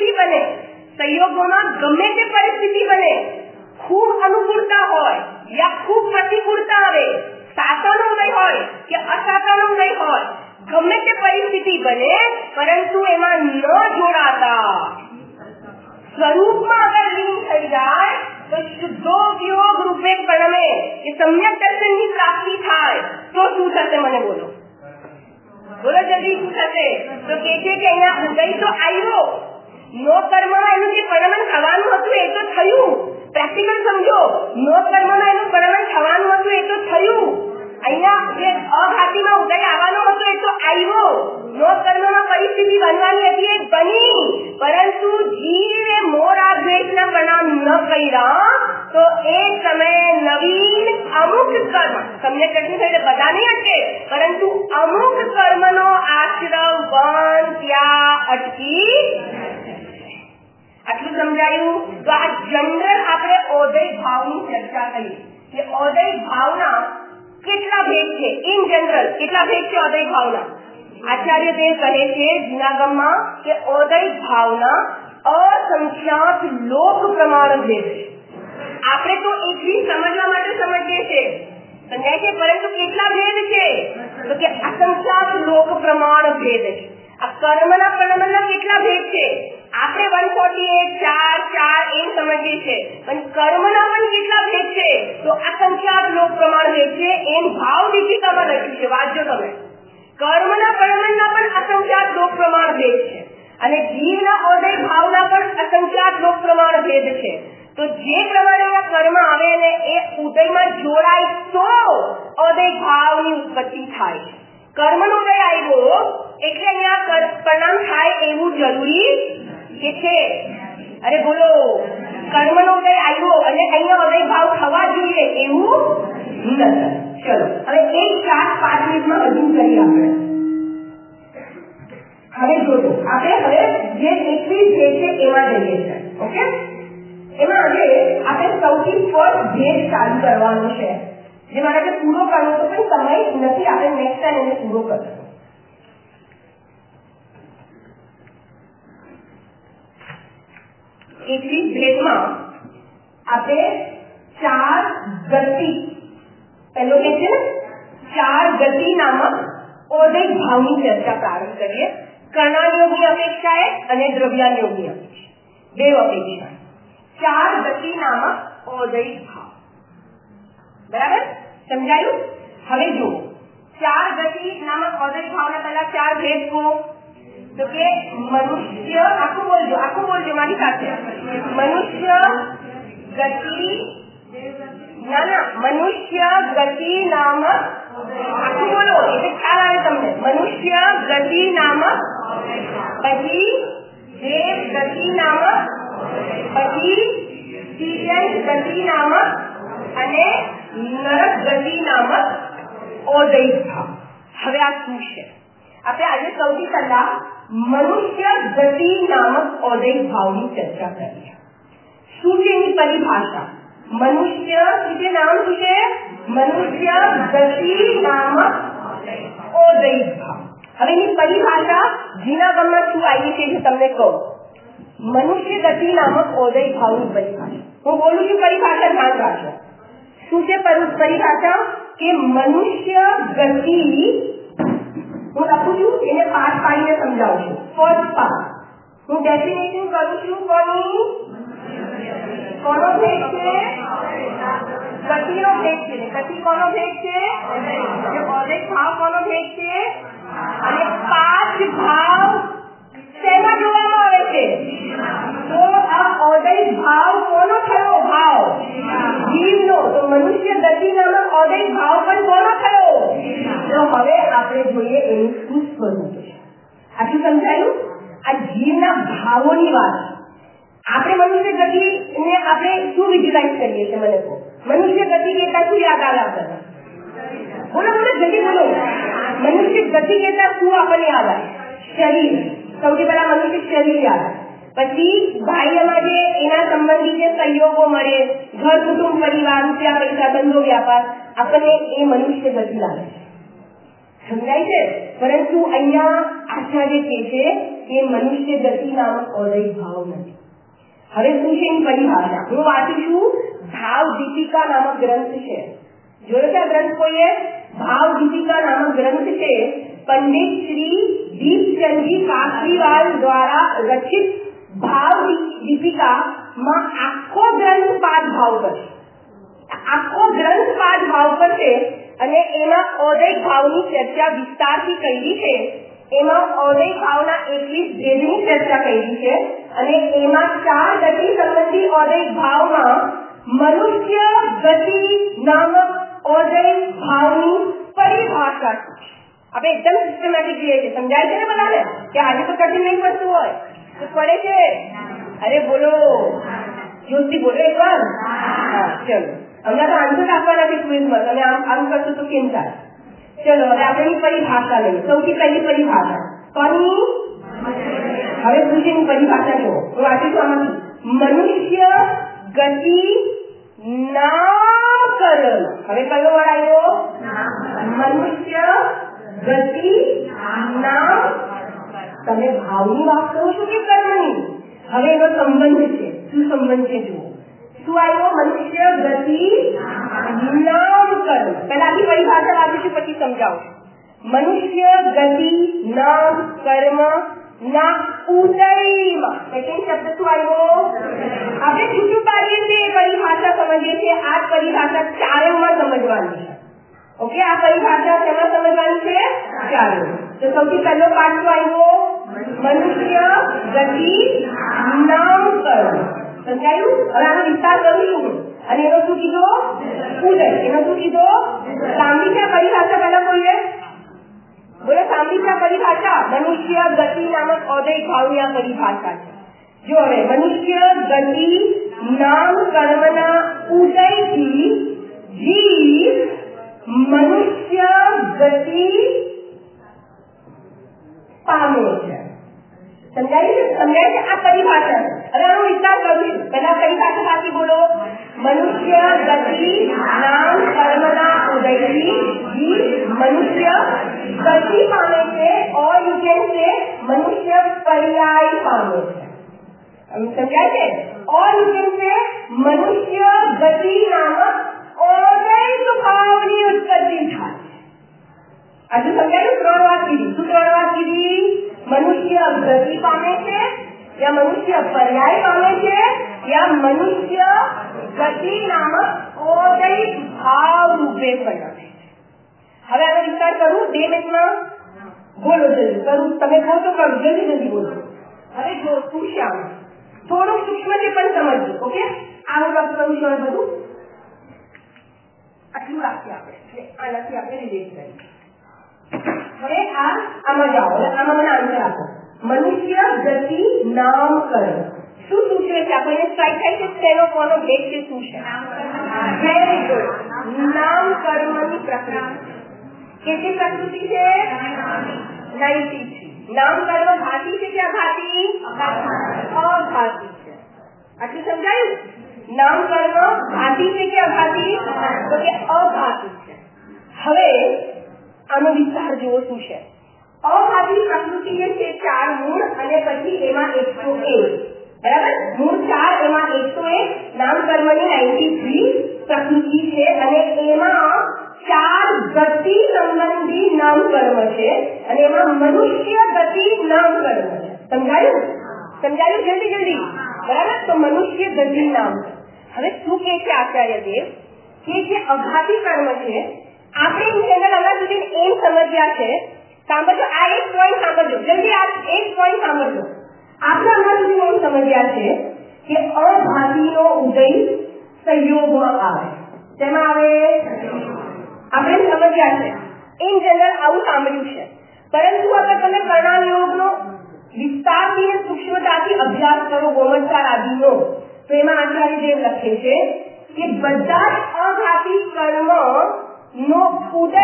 S1: પરિસ્થિતિ બને, ખૂબ અનુકૂળતા હોય યા ખૂબ પ્રતિકૂળતા આવે, સાતાનો ઉદય હોય કે અસાતાનો ઉદય હોય, ગમે તે પરિસ્થિતિ બને, પરંતુ એમાં ન જોડાતા સ્વરૂપમાં અગર લીન થઈ જાય તો શુદ્ધોપયોગ રૂપે પરિણમે, એ સમ્યક દર્શનની પ્રાપ્તિ થાય. તો શું થશે? મને બોલો જલ્દી, શું થશે? તો કે છે કે અહીંયા ઉદય તો આવ્યો, નો કર્મમાં એનું જે પરિણમન થવાનું હતું એ તો થયું. પ્રેક્ટિકલ સમજો, નો કર્મમાં એનું પરિણમન થવાનું હતું એ તો થયું. અહીંયા જે અઘાતીમાં ઉદય આવવાનો હતો એ તો આવ્યો, નો કર્મમાં પરિસ્થિતિ બનવાની હતી એ બની, પરંતુ જીવે મોરા દ્વેષના પરિણામ ન કર્યા તો એ સમયે નવીન અમુક કર્મ, તમને કેટલું થયું બધા નહીં અટકે, પરંતુ અમુક કર્મનો આશ્રવ વન ત્યાં અટકી. આટલું સમજાયું? તો આ જનરલ આપણે ઓદય ભાવની ચર્ચા કરી કે ઓદય ભાવના કેટલા ભેદ છે. ઇન જનરલ કેટલા ભેદ છે ઓદય ભાવના? આચાર્ય દેવ કહે છે જૂનાગમમાં કે ઓદય ભાવના અસંખ્યાત લોક પ્રમાણ ભેદ છે. આપણે તો એટલી સમજવા માટે સમજીએ છીએ, સમજાય છે, પરંતુ કેટલા ભેદ છે? તો કે અસંખ્યાત લોક પ્રમાણ ભેદ છે. આ કર્મના પ્રમાણના કેટલા ભેદ છે? આપણે 148 4 4 એમ સમજીએ છીએ, પણ કર્મના પણ કેટલા ભેદ છે? તો અસંખ્યાત લોક પ્રમાણ ભેદ છે એમ ભાવ દીપિકામાં લખ્યું છે. વાંચજો તમે. કર્મના પ્રમાણના પણ અસંખ્યાત લોક પ્રમાણ ભેદ છે અને જીવના ઉદય ભાવના પણ અસંખ્યાત લોક પ્રમાણ ભેદ છે. તો જે પ્રમાણે કર્મ આવે ને એ ઉદયમાં જોડાય તો ઉદય ભાવની ઉત્પત્તિ થાય છે. કર્મનો ઉદય આવ્યો એટલે અહીંયા પરિણામ થાય એવું જરૂરી કે છે? અરે બોલો, કર્મનો ઉદય આવ્યો અને અહીંયા ઉદય ભાવ થવા જોઈએ એવું નથી. ચલો હવે એક 4-5 મિનિટમાં હજુ કરી આપણે. હવે જોજો, આપણે હવે જે 21 ભેદ છે એમાં જઈએ છીએ. ઓકે, એમાં હવે આપણે સૌથી ફર્સ્ટ ભેદ ચાલુ કરવાનો છે, જે મારે પૂરો કરવો તો પણ સમય નથી, આપણે નેક્સ્ટ ટાઈમ એને પૂરો કરશું. એકવીસ ભેદમાં આપણે 4 ગતિ, પહેલો ભેદ છે ને 4 ગતિ નામક ઉદય ભાવની ચર્ચા પ્રારંભ કરીએ. કર્ણાનિયોગની અપેક્ષાએ અને દ્રવ્યાનિયોગની અપેક્ષા, બે અપેક્ષા. 4 ગતિ નામક ઉદય ભાવ. બરાબર સમજાયું? હવે જુઓ, 4 ગતિ નામક ઉદય ભાવના પહેલા 4 ભેદ કહો. તો કે મનુષ્ય, આખું બોલજો મારી સાથે. મનુષ્ય ગતિ, મનુષ્ય ગતિ નામક, આખું બોલો એટલે ખ્યાલ આવે તમને. મનુષ્ય ગતિ નામક, પછી દેવ ગતિ નામક, પછી તિર્યક ગતિ નામક અને નરક ગતિ નામક ઉદય ભાવ. હવે આ શું છે? આપણે આજે સૌથી પહેલા મનુષ્ય ગતિ નામક ઉદય ભાવની ચર્ચા કરીએ. શું છે એની પરિભાષા? મનુષ્ય શું નામ શું છે? મનુષ્ય ગતિ નામક ઉદય ભાવ. હવે એની પરિભાષા જીના ગામમાં શું આવી છે જે તમને કહું. મનુષ્ય ગતિ નામક ઉદય ભાવની પરિભાષા હું બોલું છું, પરિભાષા ધ્યાન રાખજો. શું છે પરિભાષા? કે મનુષ્ય ગતિ, હું લખું છું એને પાઠ પાડીને સમજાવું છું. ફર્સ્ટ પાર્ટ હું ડેફિનેશન કરું છું. કોનો ભેદ છે? ગતિનો ભેદ છે. ગતિ કોનો ભેદ છે? ઉદય ભાવ કોનો ભેદ છે? અને 5 ભાવ શેમાં જોવામાં આવે છે? તો આ ઉદય ભાવ કોનો થયો? ભાવ જીવનો. તો મનુષ્ય ગતિ નામક ઉદય ભાવ પણ કોનો થયો? તો હવે આપણે જોઈએ એનું શું સ્વરૂપ છે. આટલું સમજાયું? આ જીવના ભાવોની વાત. આપણે મનુષ્ય ગતિ ને આપણે શું વિઝ્યુલાઇઝ કરીએ છીએ? મને કહો. મનુષ્ય ગતિ કહેતા શું યાદ આવે આપણને? બોલો જલ્દી બોલો. મનુષ્ય ગતિ કહેતા શું આપણને યાદ આવે? શરીર. સૌથી પહેલા મનુષ્ય શરીર યાદ આવે. પછી બાહ્યમાં જે એના સંબંધી જે સહયોગો મળે, ઘર કુટુંબ પરિવાર, રૂપિયા પૈસા ધંધો વ્યાપાર, આપણને એ મનુષ્ય ગતિ લાગે છે. સમજાય છે? પરંતુ અહીંયા આચાર્ય કહે છે કે મનુષ્ય ગતિ નામક ઉદય ભાવ નથી. હવે શું છે એની પરિભાષા હું વાંચું છું. ભાવ દીપિકા નામક ગ્રંથ છે. જોયો છે આ ગ્રંથ કોઈએ? ભાવ દીપિકા નામક ગ્રંથ છે. પંડિત શ્રી દીપચંદજી કાકરીવાલ દ્વારા રચિત ભાવ દીપિકામાં આખો ગ્રંથ 5 ભાવ પર છે. આખો ગ્રંથ 5 ભાવ પર છે અને એમાં ઉદય ભાવની ચર્ચા વિસ્તારથી કરી છે. એમાં ઉદય ભાવના 21 ભેદની ચર્ચા કરી છે અને એમાં 4 ગતિ સંબંધી ઉદય ભાવમાં મનુષ્ય ગતિ નામક ઉદય ભાવની પરિભાષા છે. આપણે એકદમ સિસ્ટમેટિક જોઈએ છે. સમજાય છે ને બધાને? કે આજે તો કઠિન નહીં પડતું હોય તો પડે છે? અરે બોલો, જોરથી બોલો એકવાર. હા ચલો, હમણાં તો આન્સર આપવાના છે ક્વિઝમાં. તમે આમ કરશો તો કેમ થાય? ચલો હવે આપણે પરિભાષા લઈએ. સૌથી પહેલી પરિભાષા કોની? હવે પૂછીની પરિભાષા જુઓ. હું વાંચું છું આમાંથી. મનુષ્ય ગતિ નામકરણ. હવે કયો વર્ડ આવ્યો? મનુષ્ય ગતિ નામ. તમે ભાવની વાત કરો છો કે કર્મની? હવે એનો સંબંધ છે. શું સંબંધ છે જુઓ. શું આવ્યો? મનુષ્ય ગતિ નામ કર્મ. પહેલાથી પરિભાષા વાંચું છું પછી સમજાવું. મનુષ્ય ગતિ નામ કર્મ ના ઉદયમાં સેકન્ડ શબ્દ શું આવ્યો? આપણે છૂટું પાડીએ છીએ પરિભાષા સમજીએ છીએ. આ પરિભાષા ચારેયમાં સમજવાની છે. ઓકે, આ પરિભાષા શેમાં સમજવાની છે? ચારેય. તો સૌથી પહેલો પાઠ શું આવ્યો? મનુષ્ય ગતિ નામ કર્મ. સમજાયું? હવે આનો વિસ્તાર કરીશું અને એનો શું કીધો? ઉદય. એનો શું કીધો? સાંભળી છે પરિભાષા પહેલા બોલીએ. બોલો, સાંભળી છે પરિભાષા? મનુષ્ય ગતિ નામક ઉદય ભાવની આ પરિભાષા છે. જો હવે મનુષ્ય ગતિ નામ કર્મના ઉદયથી જીવ મનુષ્ય ગતિ પામે છે. સમજાય છે? આ પરિભાષા. હવે આનો વિસ્તાર કરું. પહેલા પરિભાષા સાચી બોલો. મનુષ્ય ગતિ નામ કર્મના ઉદયથી જીવ મનુષ્ય ગતિ પામે છે, ઓર યુ કેન સે મનુષ્ય પર્યાય પામે છે. સમજાય છે? ઓર યુ કેન સે મનુષ્ય ગતિ નામક ઉદય ભાવની ઉત્પત્તિ થાય. આજુ સમજાયું? 3 વાત કીધી. શું 3 વાત કીધી? મનુષ્ય ગતિ પામે છે, या मनुष्य पर्याय पामे છે, या मनुष्य गति नामक उदय भाव रूपे परिणमे. હવે આનો વિસ્તાર કરું 2 મિનિટમાં. બોલો જલ્દી કરું. તમે કહો તો કરું. જલ્દી બોલો. હવે જો શું છે આમ થોડું સૂક્ષ્મ છે પણ સમજજો. ઓકે, આનું રસ કરું છું. હવે બધું આટલું રાખીએ આપણે. આનાથી આપણે રિલેટ કરીએ. હવે આમાં જાઓ. આમાં મને આન્સર આપો. મનુષ્ય ગતિ નામ કર્મ શું સૂચવે છે? આપણને સ્ટ્રાઇક થાય છે તેનો કોનો ભેદ છે? શું છે? Very good. નામ કર્મની પ્રકૃતિ. કેટલી પ્રકૃતિ છે? 93. નામ કર્મ ઘાતી છે કે અઘાતી? અઘાતી છે. આટલું સમજાયું? નામ કર્મ ઘાતી છે કે અઘાતી? તો કે અઘાતી છે. હવે આનો વિસ્તાર જુઓ શું છે. અઘાતી પ્રકૃતિ છે 4 મૂળ અને પછી એમાં 101. બરાબર? મૂળ 4 એમાં 101. નામ કર્મની 93 પ્રકૃતિ છે અને એમાં 4 ગતિ સંબંધી નામ કર્મ છે અને એમાં મનુષ્ય ગતિ નામ કર્મ છે. સમજાયું? જલ્દી. બરાબર? તો મનુષ્ય ગતિ નામ. હવે શું કહે છે આચાર્ય દેવ કે જે અઘાતી કર્મ છે આપણે ચેનલ હમણાં સુધી એમ સમજ્યા છે. સાંભળજો, આ એક પોઈન્ટ સાંભળજો જલ્દી. આ એક પોઈન્ટ સાંભળજો. આપણે હમણાં સુધી એમ સમજ્યા છે કે અઘાતીનો ઉદય સંયોગમાં આવે. તેમાં આવે આપણે સમજ્યા છે. ઇન જનરલ આવું સાંભળ્યું છે. પરંતુ અગર તમે પરિણામ યોગનો વિસ્તારથી અને સૂક્ષ્મતાથી અભ્યાસ કરો ગોમત્કાર આદિનો, તો એમાં આચાર્ય દેવ લખે છે કે બધા જ અઘાતી કર્મ નો ઉદય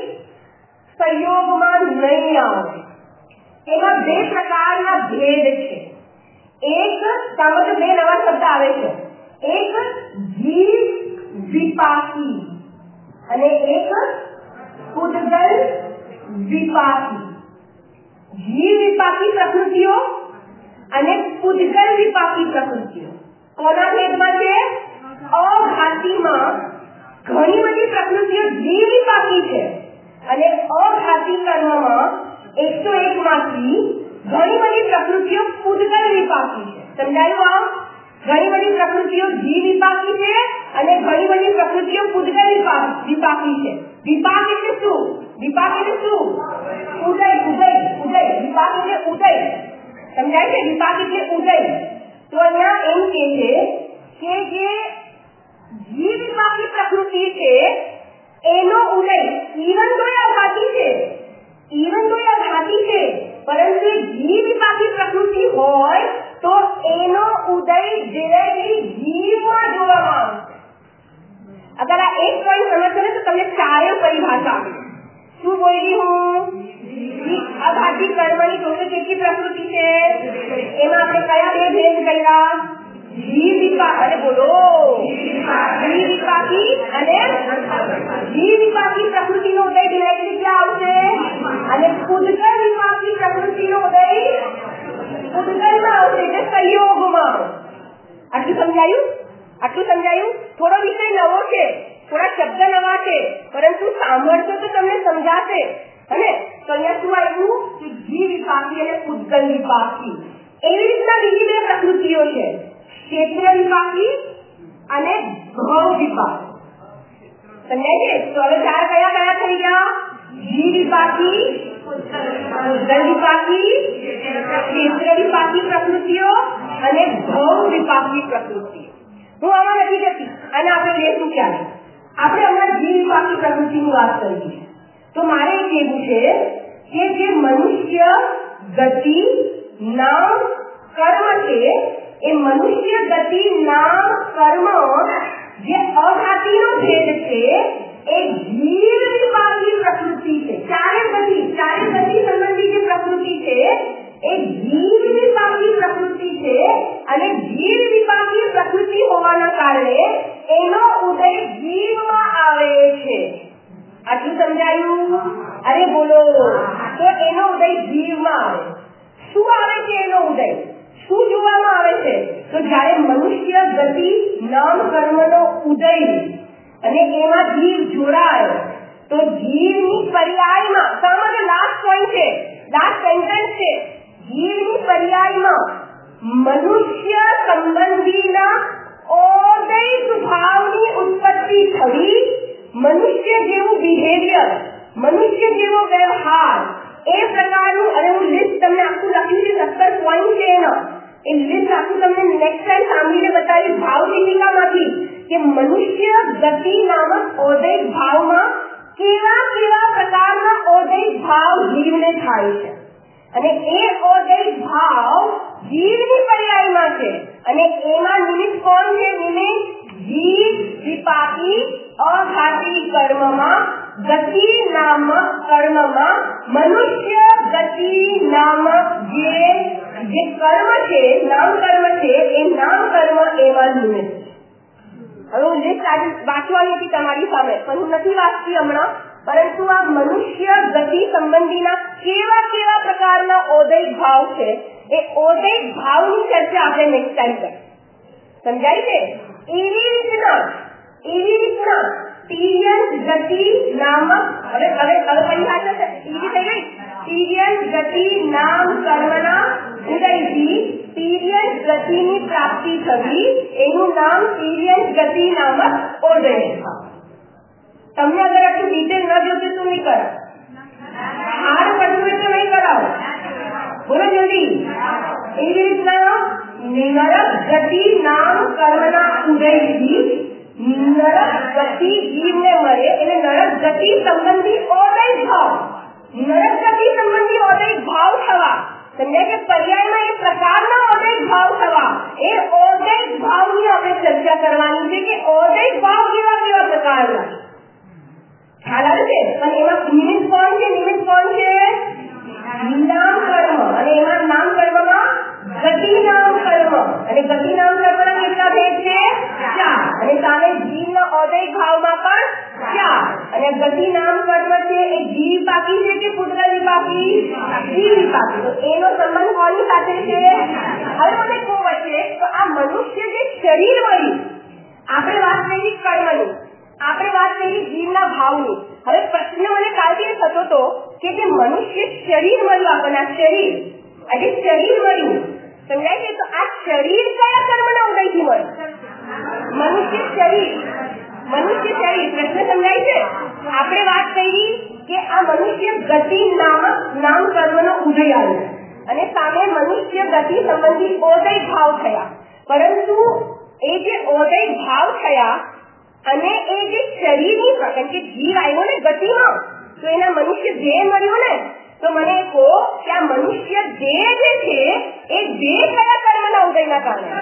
S1: સંયોગમાં નહીં આવે. એમાં 2 પ્રકારના ભેદ છે. એક સાંભળો, 2 નવા શબ્દ આવે છે. એક જીવ વિપાકી અને એક પૂદગલ વિપાકી. જીવ વિપાકી પ્રકૃતિઓ અને પૂદગલ વિપાકી પ્રકૃતિઓ કોના ભેદમાં છે? અઘાતીમાં ઘણી બધી પ્રકૃતિઓ જીવ વિપાકી છે અને અઘાતી કર્મમાં 101 માંથી ઘણી બધી પ્રકૃતિઓ પૂદગલ વિપાકી છે. સમજાયું? આમ ઘણી બધી પ્રકૃતિઓ જીવ વિપાકી છે અને ઘણી બધી પ્રકૃતિઓ પૂદગલ વિપાકી છે. વિપાક એટલે શું? ઉદય. વિપાક એટલે ઉદય. સમજાય છે? વિપાક એટલે ઉદય. તો અહીંયા એમ કહે છે કે જે જીવ વિપાકી પ્રકૃતિ છે એનો ઉદય ઇવન તો એ અઘાતી છે પરંતુ એ જીવ વિપાકી પ્રકૃતિ હોય તો એનો ઉદય ડિરેક્ટલી જીવમાં જોવામાં આવશે. અગર આ એક પોઈન્ટ સમજશો ને તો તમને 4 પરિભાષા આપી. શું બોલી હું? અઘાતી કર્મની ટોટલ કેટલી પ્રકૃતિ છે? એમાં આપણે કયા 2 ભેદ કર્યા? જીવ વિપાકી અને બોલો જીવ વિપાકી અને જીવ વિપાકી પ્રકૃતિનો ઉદય ડિરેક્ટલી ક્યાં આવશે? અને પૂદગલ વિપાકી પ્રકૃતિનો ઉદય પૂદગલમાં આવશે, એટલે સંયોગમાં. આટલું સમજાયું? થોડો વિષય નવો છે, થોડા શબ્દ નવા છે, પરંતુ સાંભળશો તો તમને સમજાશે. હે ને? તો અહીંયા શું આવ્યું કે જીવ વિપાકી અને પૂતગલ વિપાકી. એવી રીતના બીજી બે પ્રકૃતિઓ છે, ક્ષેત્ર વિપાકી અને ભવ વિપાકી. સમજાય છે? તો હવે ચાર કયા કયા થઈ ગયા? જીવ વિપાકી, પૂતગલ વિપાકી, ક્ષેત્ર વિપાકી પ્રકૃતિઓ અને ભવ વિપાકી પ્રકૃતિઓ. હું આમાં નથી જતી, અને આપણે લેશું ક્યારે? આપણે હમણાં જીવ વિપાકી પ્રકૃતિની વાત કરીએ. તો મારે એ કહેવું છે કે જે મનુષ્ય ગતિ નામ કર્મ છે, એ મનુષ્ય ગતિ નામ કર્મ જે અઘાતીનો ભેદ છે એ જીવ વિપાકી પ્રકૃતિ છે. ચારે ગતિ સંબંધી જે પ્રકૃતિ છે એ જીવ વિપાકી પ્રકૃતિ છે, અને જીવ વિપાકી પ્રકૃતિ હોવાના કારણે એનો ઉદય જીવમાં આવે છે. આટલું સમજાયું? અરે બોલો. તો એનો ઉદય જીવમાં આવે. શું આવે છે એનો ઉદય? શું જોવામાં આવે છે? તો જ્યારે મનુષ્ય ગતિ નામ કર્મનો ઉદય અને એમાં જીવ જોડાય તો જીવની પર્યાયમાં, સમજો લાસ્ટ પોઈન્ટ છે, લાસ્ટ સેન્ટેન્સ છે, જીવની પર્યાયમાં મનુષ્ય સંબંધીના ઔદૈક ભાવની ઉત્પત્તિ થવી, મનુષ્ય જેવું બિહેવિયર, મનુષ્ય જેવો વ્યવહાર, એ પ્રકારનું, અને હું લિસ્ટ તમને આખું લખ્યું છે, 17 પોઈન્ટ છે એનો, એ લિસ્ટ આખું તમને નેક્સ્ટ ટાઈમ સાંભળીને બતાવી ભાવ દીપિકામાંથી કે મનુષ્ય ગતિ નામક ઔદૈક ભાવમાં કેવા કેવા પ્રકારના ઔદૈક ભાવ જીવને થાય છે, અને એ ઔદૈક ભાવ જીવની પર્યાયમાં છે, અને એમાં નિમિત્ત કોણ છે? નિમિત્ત જીવ વિપાકી અઘાતી કર્મમાં, ગતિ નામક કર્મમાં મનુષ્ય ગતિ નામક જે કર્મ છે, નામ કર્મ છે, એ નામ કર્મ એમાં નિમિત્ત. હવે હું લિસ્ટ આજે વાંચવાની હતી તમારી સામે, પણ હું નથી વાંચતી હમણાં, પરંતુ આ મનુષ્ય ગતિ સંબંધીના કેવા કેવા પ્રકારના ઔદૈક ભાવ છે, એ ઔદૈક ભાવની ચર્ચા આપણે નેક્સ્ટ ટાઈમ કરીએ. સમજાય છે? એવી રીતના તિર્યક ગતિ નામક, હવે કઈ ભાષા છે? ઈજી થઈ ગઈ. તિર્યક ગતિ નામ કર્મના ઉદયથી તિર્યક ગતિની પ્રાપ્તિ થવી, એનું નામ તિર્યક ગતિ નામક ઔદય. તમને અગર આટલું ડિટેલ ન જોતું તો નહીં કરાવ, હાર્ડ પડતું તો નહીં કરાવ. બોલો જલ્દી. એવી રીતના નરક ગતિ નામ કર્મના ઉદયથી નરક ગતિ જીવને મળે, એટલે નરક ગતિ સંબંધી ઔદૈક ભાવ, નરક ગતિ સંબંધી ઔદૈક ભાવ થવા, સમજ્યા કે પર્યાયમાં એ પ્રકારના ઔદૈક ભાવ થવા, એ ઔદૈક ભાવની આપણે ચર્ચા કરવાની છે કે ઔદૈક ભાવ કેવા કેવા પ્રકારના. ખ્યાલ આવે છે? પણ એમાં નિમિત્ત કોણ છે? નિમિત્ત કોણ છે? નામ કર્મ. અને એમાં નામ કર્મમાં ગતિ નામ કર્મ, અને ગતિ નામ કર્મના કેટલા ભેદ છે? 4. અને સામે જીવના ઔદૈક ભાવમાં પણ 4. અને ગતિ નામ કર્મ છે એ જીવ વિપાકી છે કે પૂતગલ વિપાકી? જીવ વિપાકી. તો એનો સંબંધ કોની સાથે છે? હવે મને કહો વચ્ચે, તો આ મનુષ્ય જે શરીર મળ્યું, આપણે વાત કરી કર્મની, આપણે વાત કરી જીવના ભાવની. હવે પ્રશ્ન મને કાલથી થતો હતો કે જે મનુષ્ય શરીર મળ્યું, આપણને શરીર, આજે શરીર મળ્યું, સમજાય છે? તો આ શરીર કયા કર્મના ઉદયથી મળે? મનુષ્ય શરીર. પ્રશ્ન સમજાય છે? આપણે વાત કરી કે આ મનુષ્ય ગતિ નામ કર્મનો ઉદય આવ્યો, અને સામે મનુષ્ય ગતિ સંબંધી ઔદૈક ભાવ થયા, પરંતુ એ જે ઔદૈક ભાવ થયા અને એ જે શરીરની, કારણ કે જીવ આવ્યો ને ગતિમાં, તો એના મનુષ્ય દેહ મળ્યો ને, તો મને કહો કે આ મનુષ્ય દેહ જે છે એ દેહ કયા કર્મના ઉદયના કારણે?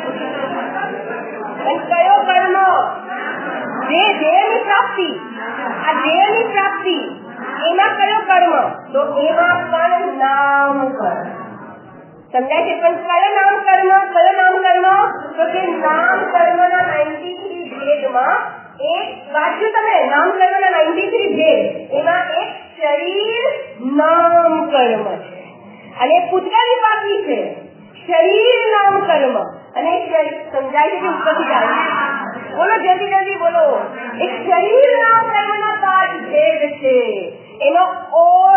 S1: કયો કર્મ? દેહની પ્રાપ્તિ. આ દેહની પ્રાપ્તિ એમાં કયો કર્મ? તો એમાં પણ નામ કર્મ. સમજાય છે? પણ કયો નામ કર્મ? તો કે નામ કર્મના 93 ભેદમાં એક વાંચ્યું તમે, નામ કર્મના 93 ભેદ, એમાં એક શરીર નામ કર્મ છે, અને પૂતગલ વિપાકી છે શરીર નામ કર્મ. અને સમજાય છે કે ઉપરથી જાય? બોલો જલ્દી બોલો. એક શરીર નામ કર્મના 5 ભેદ છે, એનો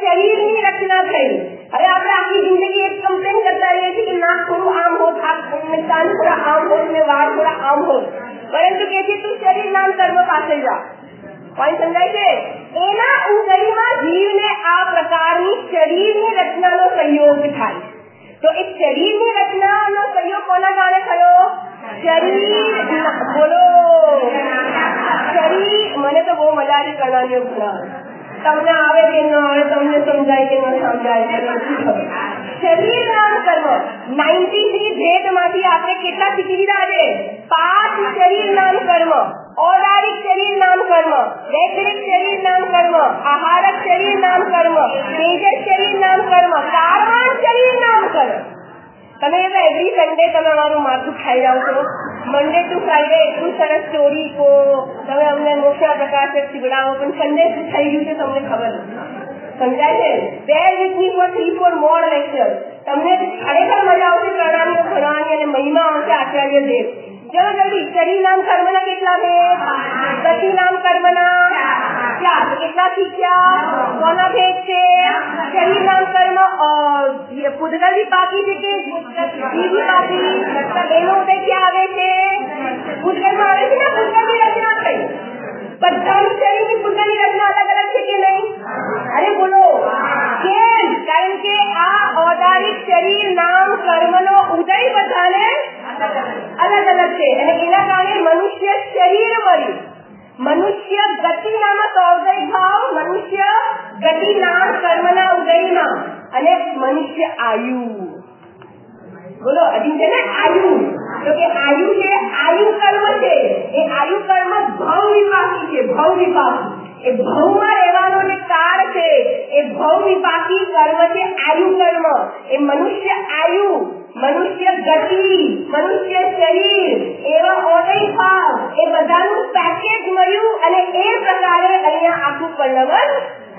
S1: શરીરની રચના થઈ. હવે આપણે આખી જિંદગી એક કમ્પ્લેન કરતા રહીએ છીએ કે નાક થોડું આમ હોત, કાન થોડા આમ હોત ને વાળ થોડા આમ હોત, પરંતુ કે છે તું શરીર નામ કર્મ પાસે જા. કોઈ સમજાય છે? એના ઉદયમાં જીવને આ પ્રકારની શરીરની રચનાનો સંયોગ થાય. તો એ શરીરની રચનાનો સંયોગ કોના કારણે થયો? શરીર. બોલો શરીર. મને તો બહુ મજા આવી કરવાની ભણાવે. તમને આવે કે ન આવે, તમને સમજાય કે ન સમજાય. શરીર નામ કર્મ 93 ભેદ માંથી આપણે કેટલા શીખી લીધા છે? 5 શરીર નામ કર્મ. औदारिक शरीर नाम कर्म, वैतरिक शरीर नाम कर्म, आहारक शरीर नाम कर्म, तेजस शरीर नाम कर्म, कार्बन शरीर नाम कर्म. તમે તો એવરી સન્ડે તમે અમારું માથું ખાઈ જાઓ છો. મંડે ટુ ફ્રાઈડે એટલું સરસ સ્ટોરી કહો, તમે અમને મોટા પ્રકાશક શીખડાવો, પણ સન્ડે શું થઈ ગયું છે તમને ખબર નથી. સમજાય છે? Bear with me for 3-4 more lecture. તમને ખરેખર મજા આવશે પ્રણાલીઓ ભણવાની અને મહિમા આવશે આચાર્ય દેવ. ચલો જલ્દી. શરીર નામ કર્મના કેટલા ભેદ? ગતિ નામ કર્મના 4. કેટલા શીખ્યા? કોના ભેદ છે? શરીર નામ કર્મ પૂતગલ વિપાકી છે કે જીવ વિપાકી? એનો ઉદય ક્યાં આવે છે? પૂતગલમાં આવે છે ને. પૂતગલની રચના થઈ. બધાની શરીરની પૂતગલની રચના અલગ અલગ છે કે નહીં? અરે બોલો કેમ? કારણ કે આ ઔદારિક શરીર નામ કર્મનો ઉદય બધાને અલગ અલગ છે અને એના કારણે મનુષ્ય શરીર મળ્યું. મનુષ્ય ગતિ નામક ઉદય ભાવ, મનુષ્ય ગતિ નામ કર્મના ઉદયમાં, અને મનુષ્ય આયુ. બોલો હજી છે ને આયુ. તો કે આયુ છે, આયુ કર્મ છે. એ આયુ કર્મ ભવ વિપાકી છે. ભવ વિપાકી એ ભવમાં રહેવાનો જે કાળ છે એ ભવ વિપાકી કર્મ છે આયુ કર્મ. એ મનુષ્ય આયુ, મનુષ્ય ગતિ, મનુષ્ય શરીર, એવા ઓદય ભાવ, એ બધાનું પેકેજ મળ્યું અને એ પ્રકારે અહીંયા આખું વર્ણન.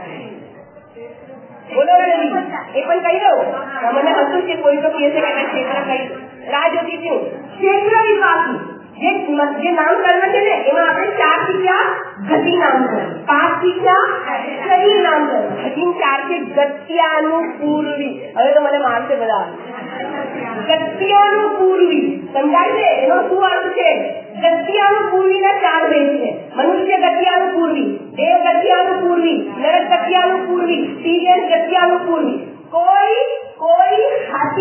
S1: બોલો એ પણ કહી દઉં. મને હતું કે કોઈ તો કહે છે કે ક્ષેત્ર કહી રાહ જોતી છું. ક્ષેત્ર વિપાકી જે નામ કર્મ છે ને એમાં આપણે 4 શીખ્યા. ગતિ નામ કર્મ. 5 શીખ્યા શરીર નામ કર્મ. હજી 4 છે ગત્યાનુપૂર્વી. હવે તો મને મારશે બધા. ગત્યાનુપૂર્વી સમજાય છે? એનો શું અર્થ છે? ગત્યાનુપૂર્વીના 4 ભેદ છે. મનુષ્ય ગત્યાનુપૂર્વી, દેવ ગત્યાનુપૂર્વી, નરક ગત્યાનુપૂર્વી, તિર્યક ગત્યાનુપૂર્વી. કોઈ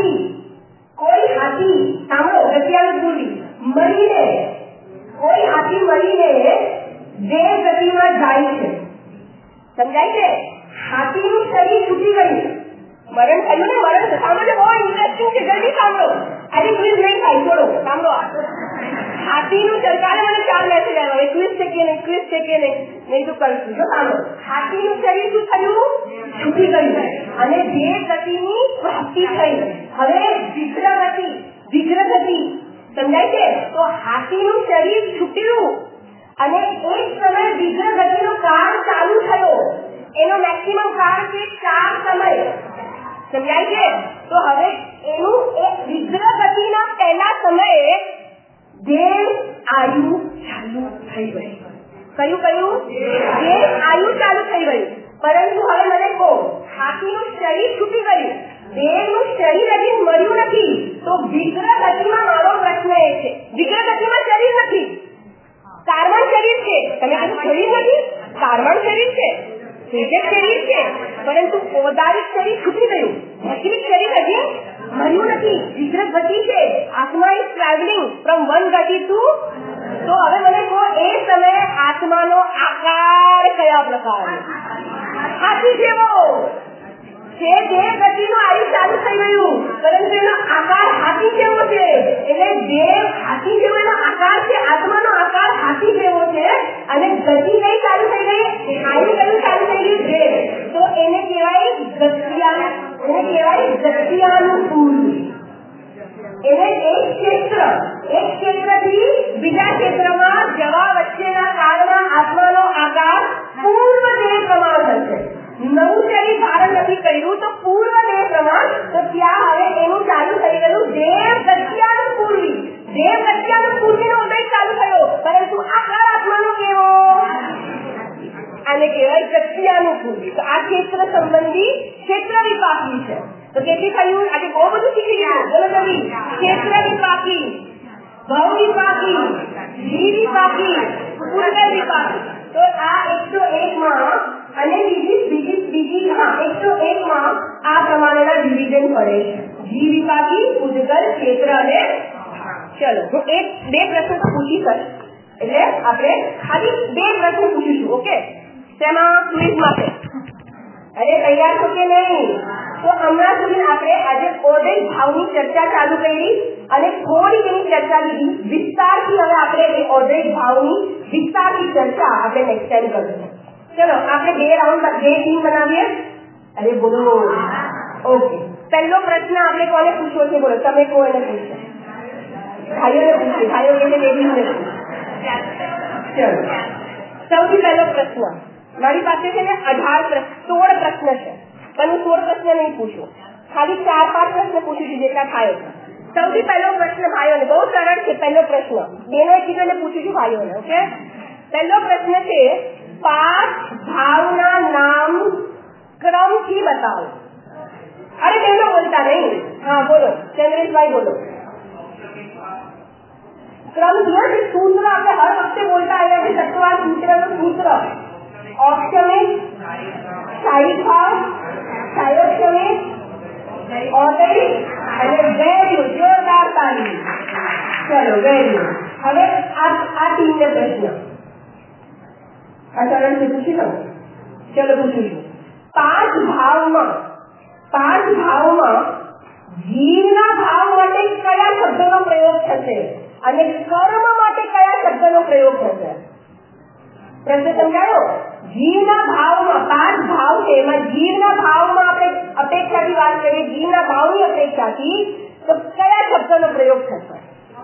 S1: હાથી સાંભળો ગત્યાનુપૂર્વી મળીને, કોઈ હાથી મળીને દેવ ગતિમાં જાય છે. સમજાય છે? હાથીનું શરીર છૂટી ગયું, મરણ થયું ને. મરણ સાંભળો, બહુ ઇન્ટરેસ્ટિંગ છે. જલ્દી સાંભળો. આજે ક્વિઝ નહીં થાય, છોડો સાંભળો. હાથીનું સરકારે મને 4 મેસેજ આવ્યો. ક્વિઝ છે કે નહીં, ક્વિઝ છે કે નહીં, નહીં તો કરશું. જો સાંભળો, હાથીનું શરીર શું થયું? છૂટી ગયું અને દેવ ગતિની પ્રાપ્તિ થઈ. હવે વિગ્રહ ગતિ સમજાય છે? તો હાથીનું શરીર છૂટ્યું અને એક સમય વિગ્રહ ગતિનો કાળ ચાલુ થયો. એનો મેક્સિમમ કાળ છે 4 સમય. સમજાય છે? તો હવે એનું એક વિગ્રહ ગતિના પહેલા સમયે દેવ આયુ ચાલુ થઈ ગઈ. કયું? દેવ આયુ ચાલુ થઈ ગયું. પરંતુ હવે મને કહો, હાથીનું શરીર છૂટી ગયું, દેવનું શરીર હજી મળ્યું નથી. તો વિગ્રહ ગતિમાં મારો પ્રશ્ન એ છે, વિગ્રહ ગતિમાં શરીર નથી, કાર્બન શરીર છે. તમે કીધું શરીર નથી, કાર્બન શરીર છે, તેજસ શરીર છે, પરંતુ ઔદારિક શરીર છૂટી ગયું. વૈશ્વિક શરીર હજી મળ્યું નથી. વિગ્રહ ગતિ છે. આત્મા ઇઝ ટ્રાવેલિંગ ફ્રોમ વન ગતિ ટુ. તો હવે મને કહો, એ સમયે આત્માનો આકાર કયા પ્રકારનો? હાથી જેવો છે. દેવ ગતિનું આયુ ચાલુ થઈ ગયું, પરંતુ એનો આકાર હાથી જેવો છે. એટલે દેવ હાથી જેવો એનો આકાર છે, આત્માનો આકાર હાથી જેવો છે. અને ગતિ કઈ ચાલુ થઈ ગઈ? આયુ કયું ચાલુ થઈ ગયું? દેવ. તો એને કહેવાય ગત્યાનુપૂર્વી. એને એક ક્ષેત્રથી બીજા ક્ષેત્રમાં જવા વચ્ચેના કાળમાં આત્માનો આકાર પૂર્વ દેહ પ્રમાણ થશે. નવું શરીર ધારણ નથી કર્યું તો પૂર્વ દેહ પ્રમાણ. તો ત્યાં હવે એનું ચાલુ થઈ ગયું દેવ ગત્યાનુપૂર્વી. દેવ ગત્યાનુપૂર્વીનો ઉદય ચાલુ થયો, પરંતુ આકાર આત્માનો કેવો? આને કહેવાય પ્રક્રિયાનુકૂળ. તો આ ક્ષેત્ર સંબંધી ક્ષેત્ર વિપાકી છે. તો કેટલી થયું? આજે બહુ બધું શીખી ગયા. બોલો જલ્દી. ક્ષેત્ર વિપાકી, ભવ વિપાકી, જી વિપાકી, પૂર્વ વિપાકી. તો આ 101 માં અને બીજી 101 માં આ પ્રમાણેના ડિવિઝન પડે છે. જી વિપાકી, ઉદ્ગલ, ક્ષેત્ર અને ચલો હું બે પ્રશ્ન તો પૂછી શકું, એટલે આપણે ખાલી 2 પ્રશ્ન પૂછીશું. ઓકે, તેમાં ક્વિઝ માટે અરે તૈયાર છો કે નહીં? તો હમણાં સુધી આપણે આજે ઓર્ડર ભાવની ચર્ચા ચાલુ કરી અને થોડી એની ચર્ચા લીધી વિસ્તારથી. હવે આપણે ઓર્ડર ભાવની વિસ્તારથી ચર્ચા આપણે નેક્સ્ટ ટાઈમ કરીશું. ચલો આપણે 2 રાઉન્ડ 2 ટીમ બનાવીએ. અરે બોલો. ઓકે, પહેલો પ્રશ્ન આપણે કોને પૂછવો છે? બોલો, તમે કહો એને પૂછો. ભાઈઓને પૂછીએ, ભાઈઓ કે લેડીઝને પૂછો. ચલો સૌથી પહેલો પ્રશ્ન મારી પાસે છે ને 16 પ્રશ્ન છે, પણ હું 16 પ્રશ્ન નહીં પૂછું, ખાલી 4-5 પ્રશ્ન પૂછીશું જેટલા થાય. સૌથી પહેલો પ્રશ્ન ભાઈઓને બહુ સરળ છે. પહેલો પ્રશ્ન બેનો એકબીજાને પૂછીશું ભાઈઓને. ઓકે, પહેલો પ્રશ્ન છે 5 ભાવના નામ ક્રમથી બતાવો. અરે બેનો બોલતા નહીં. હા બોલો, ચંદ્રેશભાઈ બોલો. ક્રમ સૂત્ર આપણે હર વખતે બોલતા આવ્યા છે. તત્વા સૂત્રનું સૂત્ર औक्षमिक, शाही भाव, शायोक्षमिक, औदयिक અને વેલ્યુ. જોરદાર તાળી. ચલો વેલ્યુ. હવે આ ટીમને પ્રશ્ન આ સરળથી પૂછી લો. ચલો પૂછીશું. 5 ભાવમાં જીવના ભાવ માટે કયા શબ્દનો પ્રયોગ થશે અને કર્મ માટે કયા શબ્દનો પ્રયોગ થશે? પ્રશ્ન સમજાયો? જીવના ભાવમાં 5 ભાવ છે, એમાં જીવના ભાવમાં આપણે અપેક્ષાથી વાત કરીએ, જીવના ભાવની અપેક્ષાથી તો કયા શબ્દનો પ્રયોગ થશે?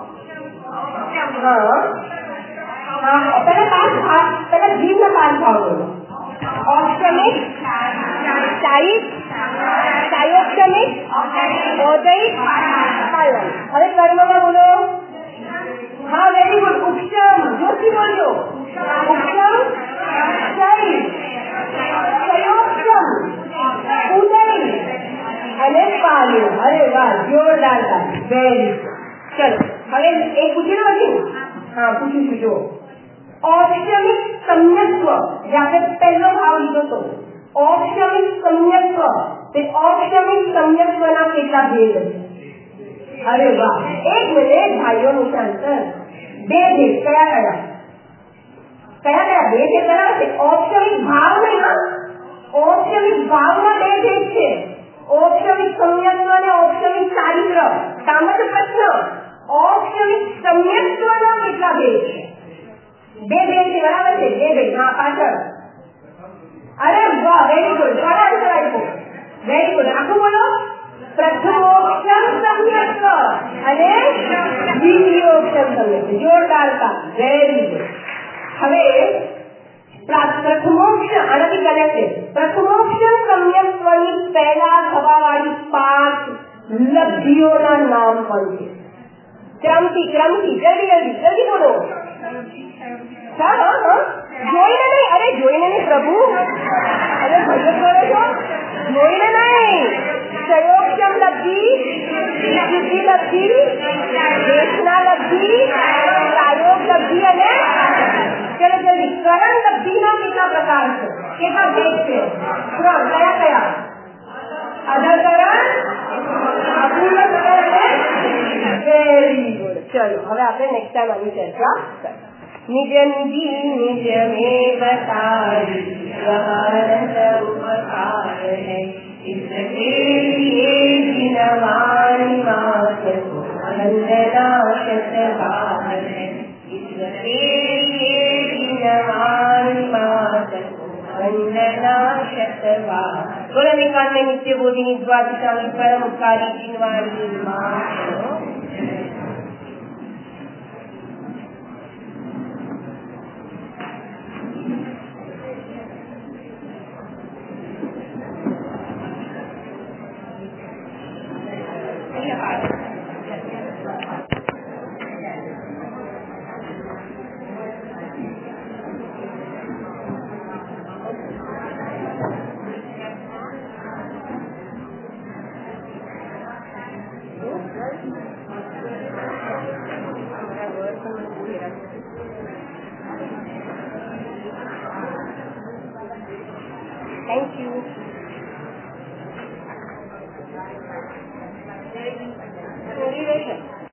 S1: પેલા જીવના 5 ભાવ બોલો. औक्षमिक, शायिक, शायोक्षमिक, औदयिक, पालन. હવે કર્મમાં બોલો. હા વેરી ગુડ. ઉપશમ, જોરથી બોલજો. ઉપશમ, શાયિક, શયોક્ષમ, ઉદય અને પાલન. અરે વાહ, જોરદાર. વેરી ચલો હવે એક પૂછી લો પછી. હા પૂછીશું. જો औक्षमिक सम्यक्त्व, જે આપણે પહેલો ભાવ લીધો હતો, औक्षमिक सम्यक्त्व, તે औक्षमिक सम्यक्त्वના કેટલા ભેદ છે? અરે વાહ, એક મિનિટ ભાઈઓનું શાંત. 2 ભેદ કયા? 2 ભેદ કયા છે? औक्षमिक ભાવ નહીં. औक्षमिक ભાવના 2 ભેદ છે, औक्षमिक सम्यक्त्व અને औक्षमिक ચારિત્ર. સામાન્ય પ્રશ્ન, औक्षमिक सम्यक्त्वના કેટલા ભેદ છે? 2 ભેદ છે, બરાબર છે? 2 ભેદ. હા પાછળ. અરે વાહ, વેરી ગુડ. આન્સર આપ્યો. Very good. આખું બોલો. પ્રથમોક્ષમ સમ્યક્ત્વ અને દ્વિતીયોક્ષમ સમ્યક્ત્વ. જોરદાર. Very good. હવે પ્રથમોક્ષ આનાથી કનેક્ટેડ. પ્રથમોક્ષમ સમ્યક્ત્વની પહેલા થવાવાળી 5 લબ્ધિઓના નામ પણ છે. ક્રમથી જલ્દી બોલો. જોઈને નહીં. અરે જોઈને નહીં પ્રભુ. અરે ભજન કરો છો. જોઈને નહીં. સંયોક્ષમ લબ્ધિ, સિદ્ધિ લબ્ધિ, દેશના લબ્ધિ, સાયોગ લબ્ધિ અને ચલો જલ્દી. કરણ લબ્ધિના કેટલા પ્રકાર છે? કેટલા ભેદ છે? ક્રમ કયા? અધકરણ, અપૂર્વકરણ. Very good. ચલો હવે આપણે નેક્સ્ટ ટાઈમ આની ચર્ચા કરીએ. निज निजी निज में बताई भारत उपकार है, इसके लिए जिनवानी मात वंदना शतबार है, इसके लिए जिनवानी मात वंदना शतबार. बोला निकाल में नित्य बोधिनी द्वादशांगी परम उपकारी जिनवानी मात. Thank you.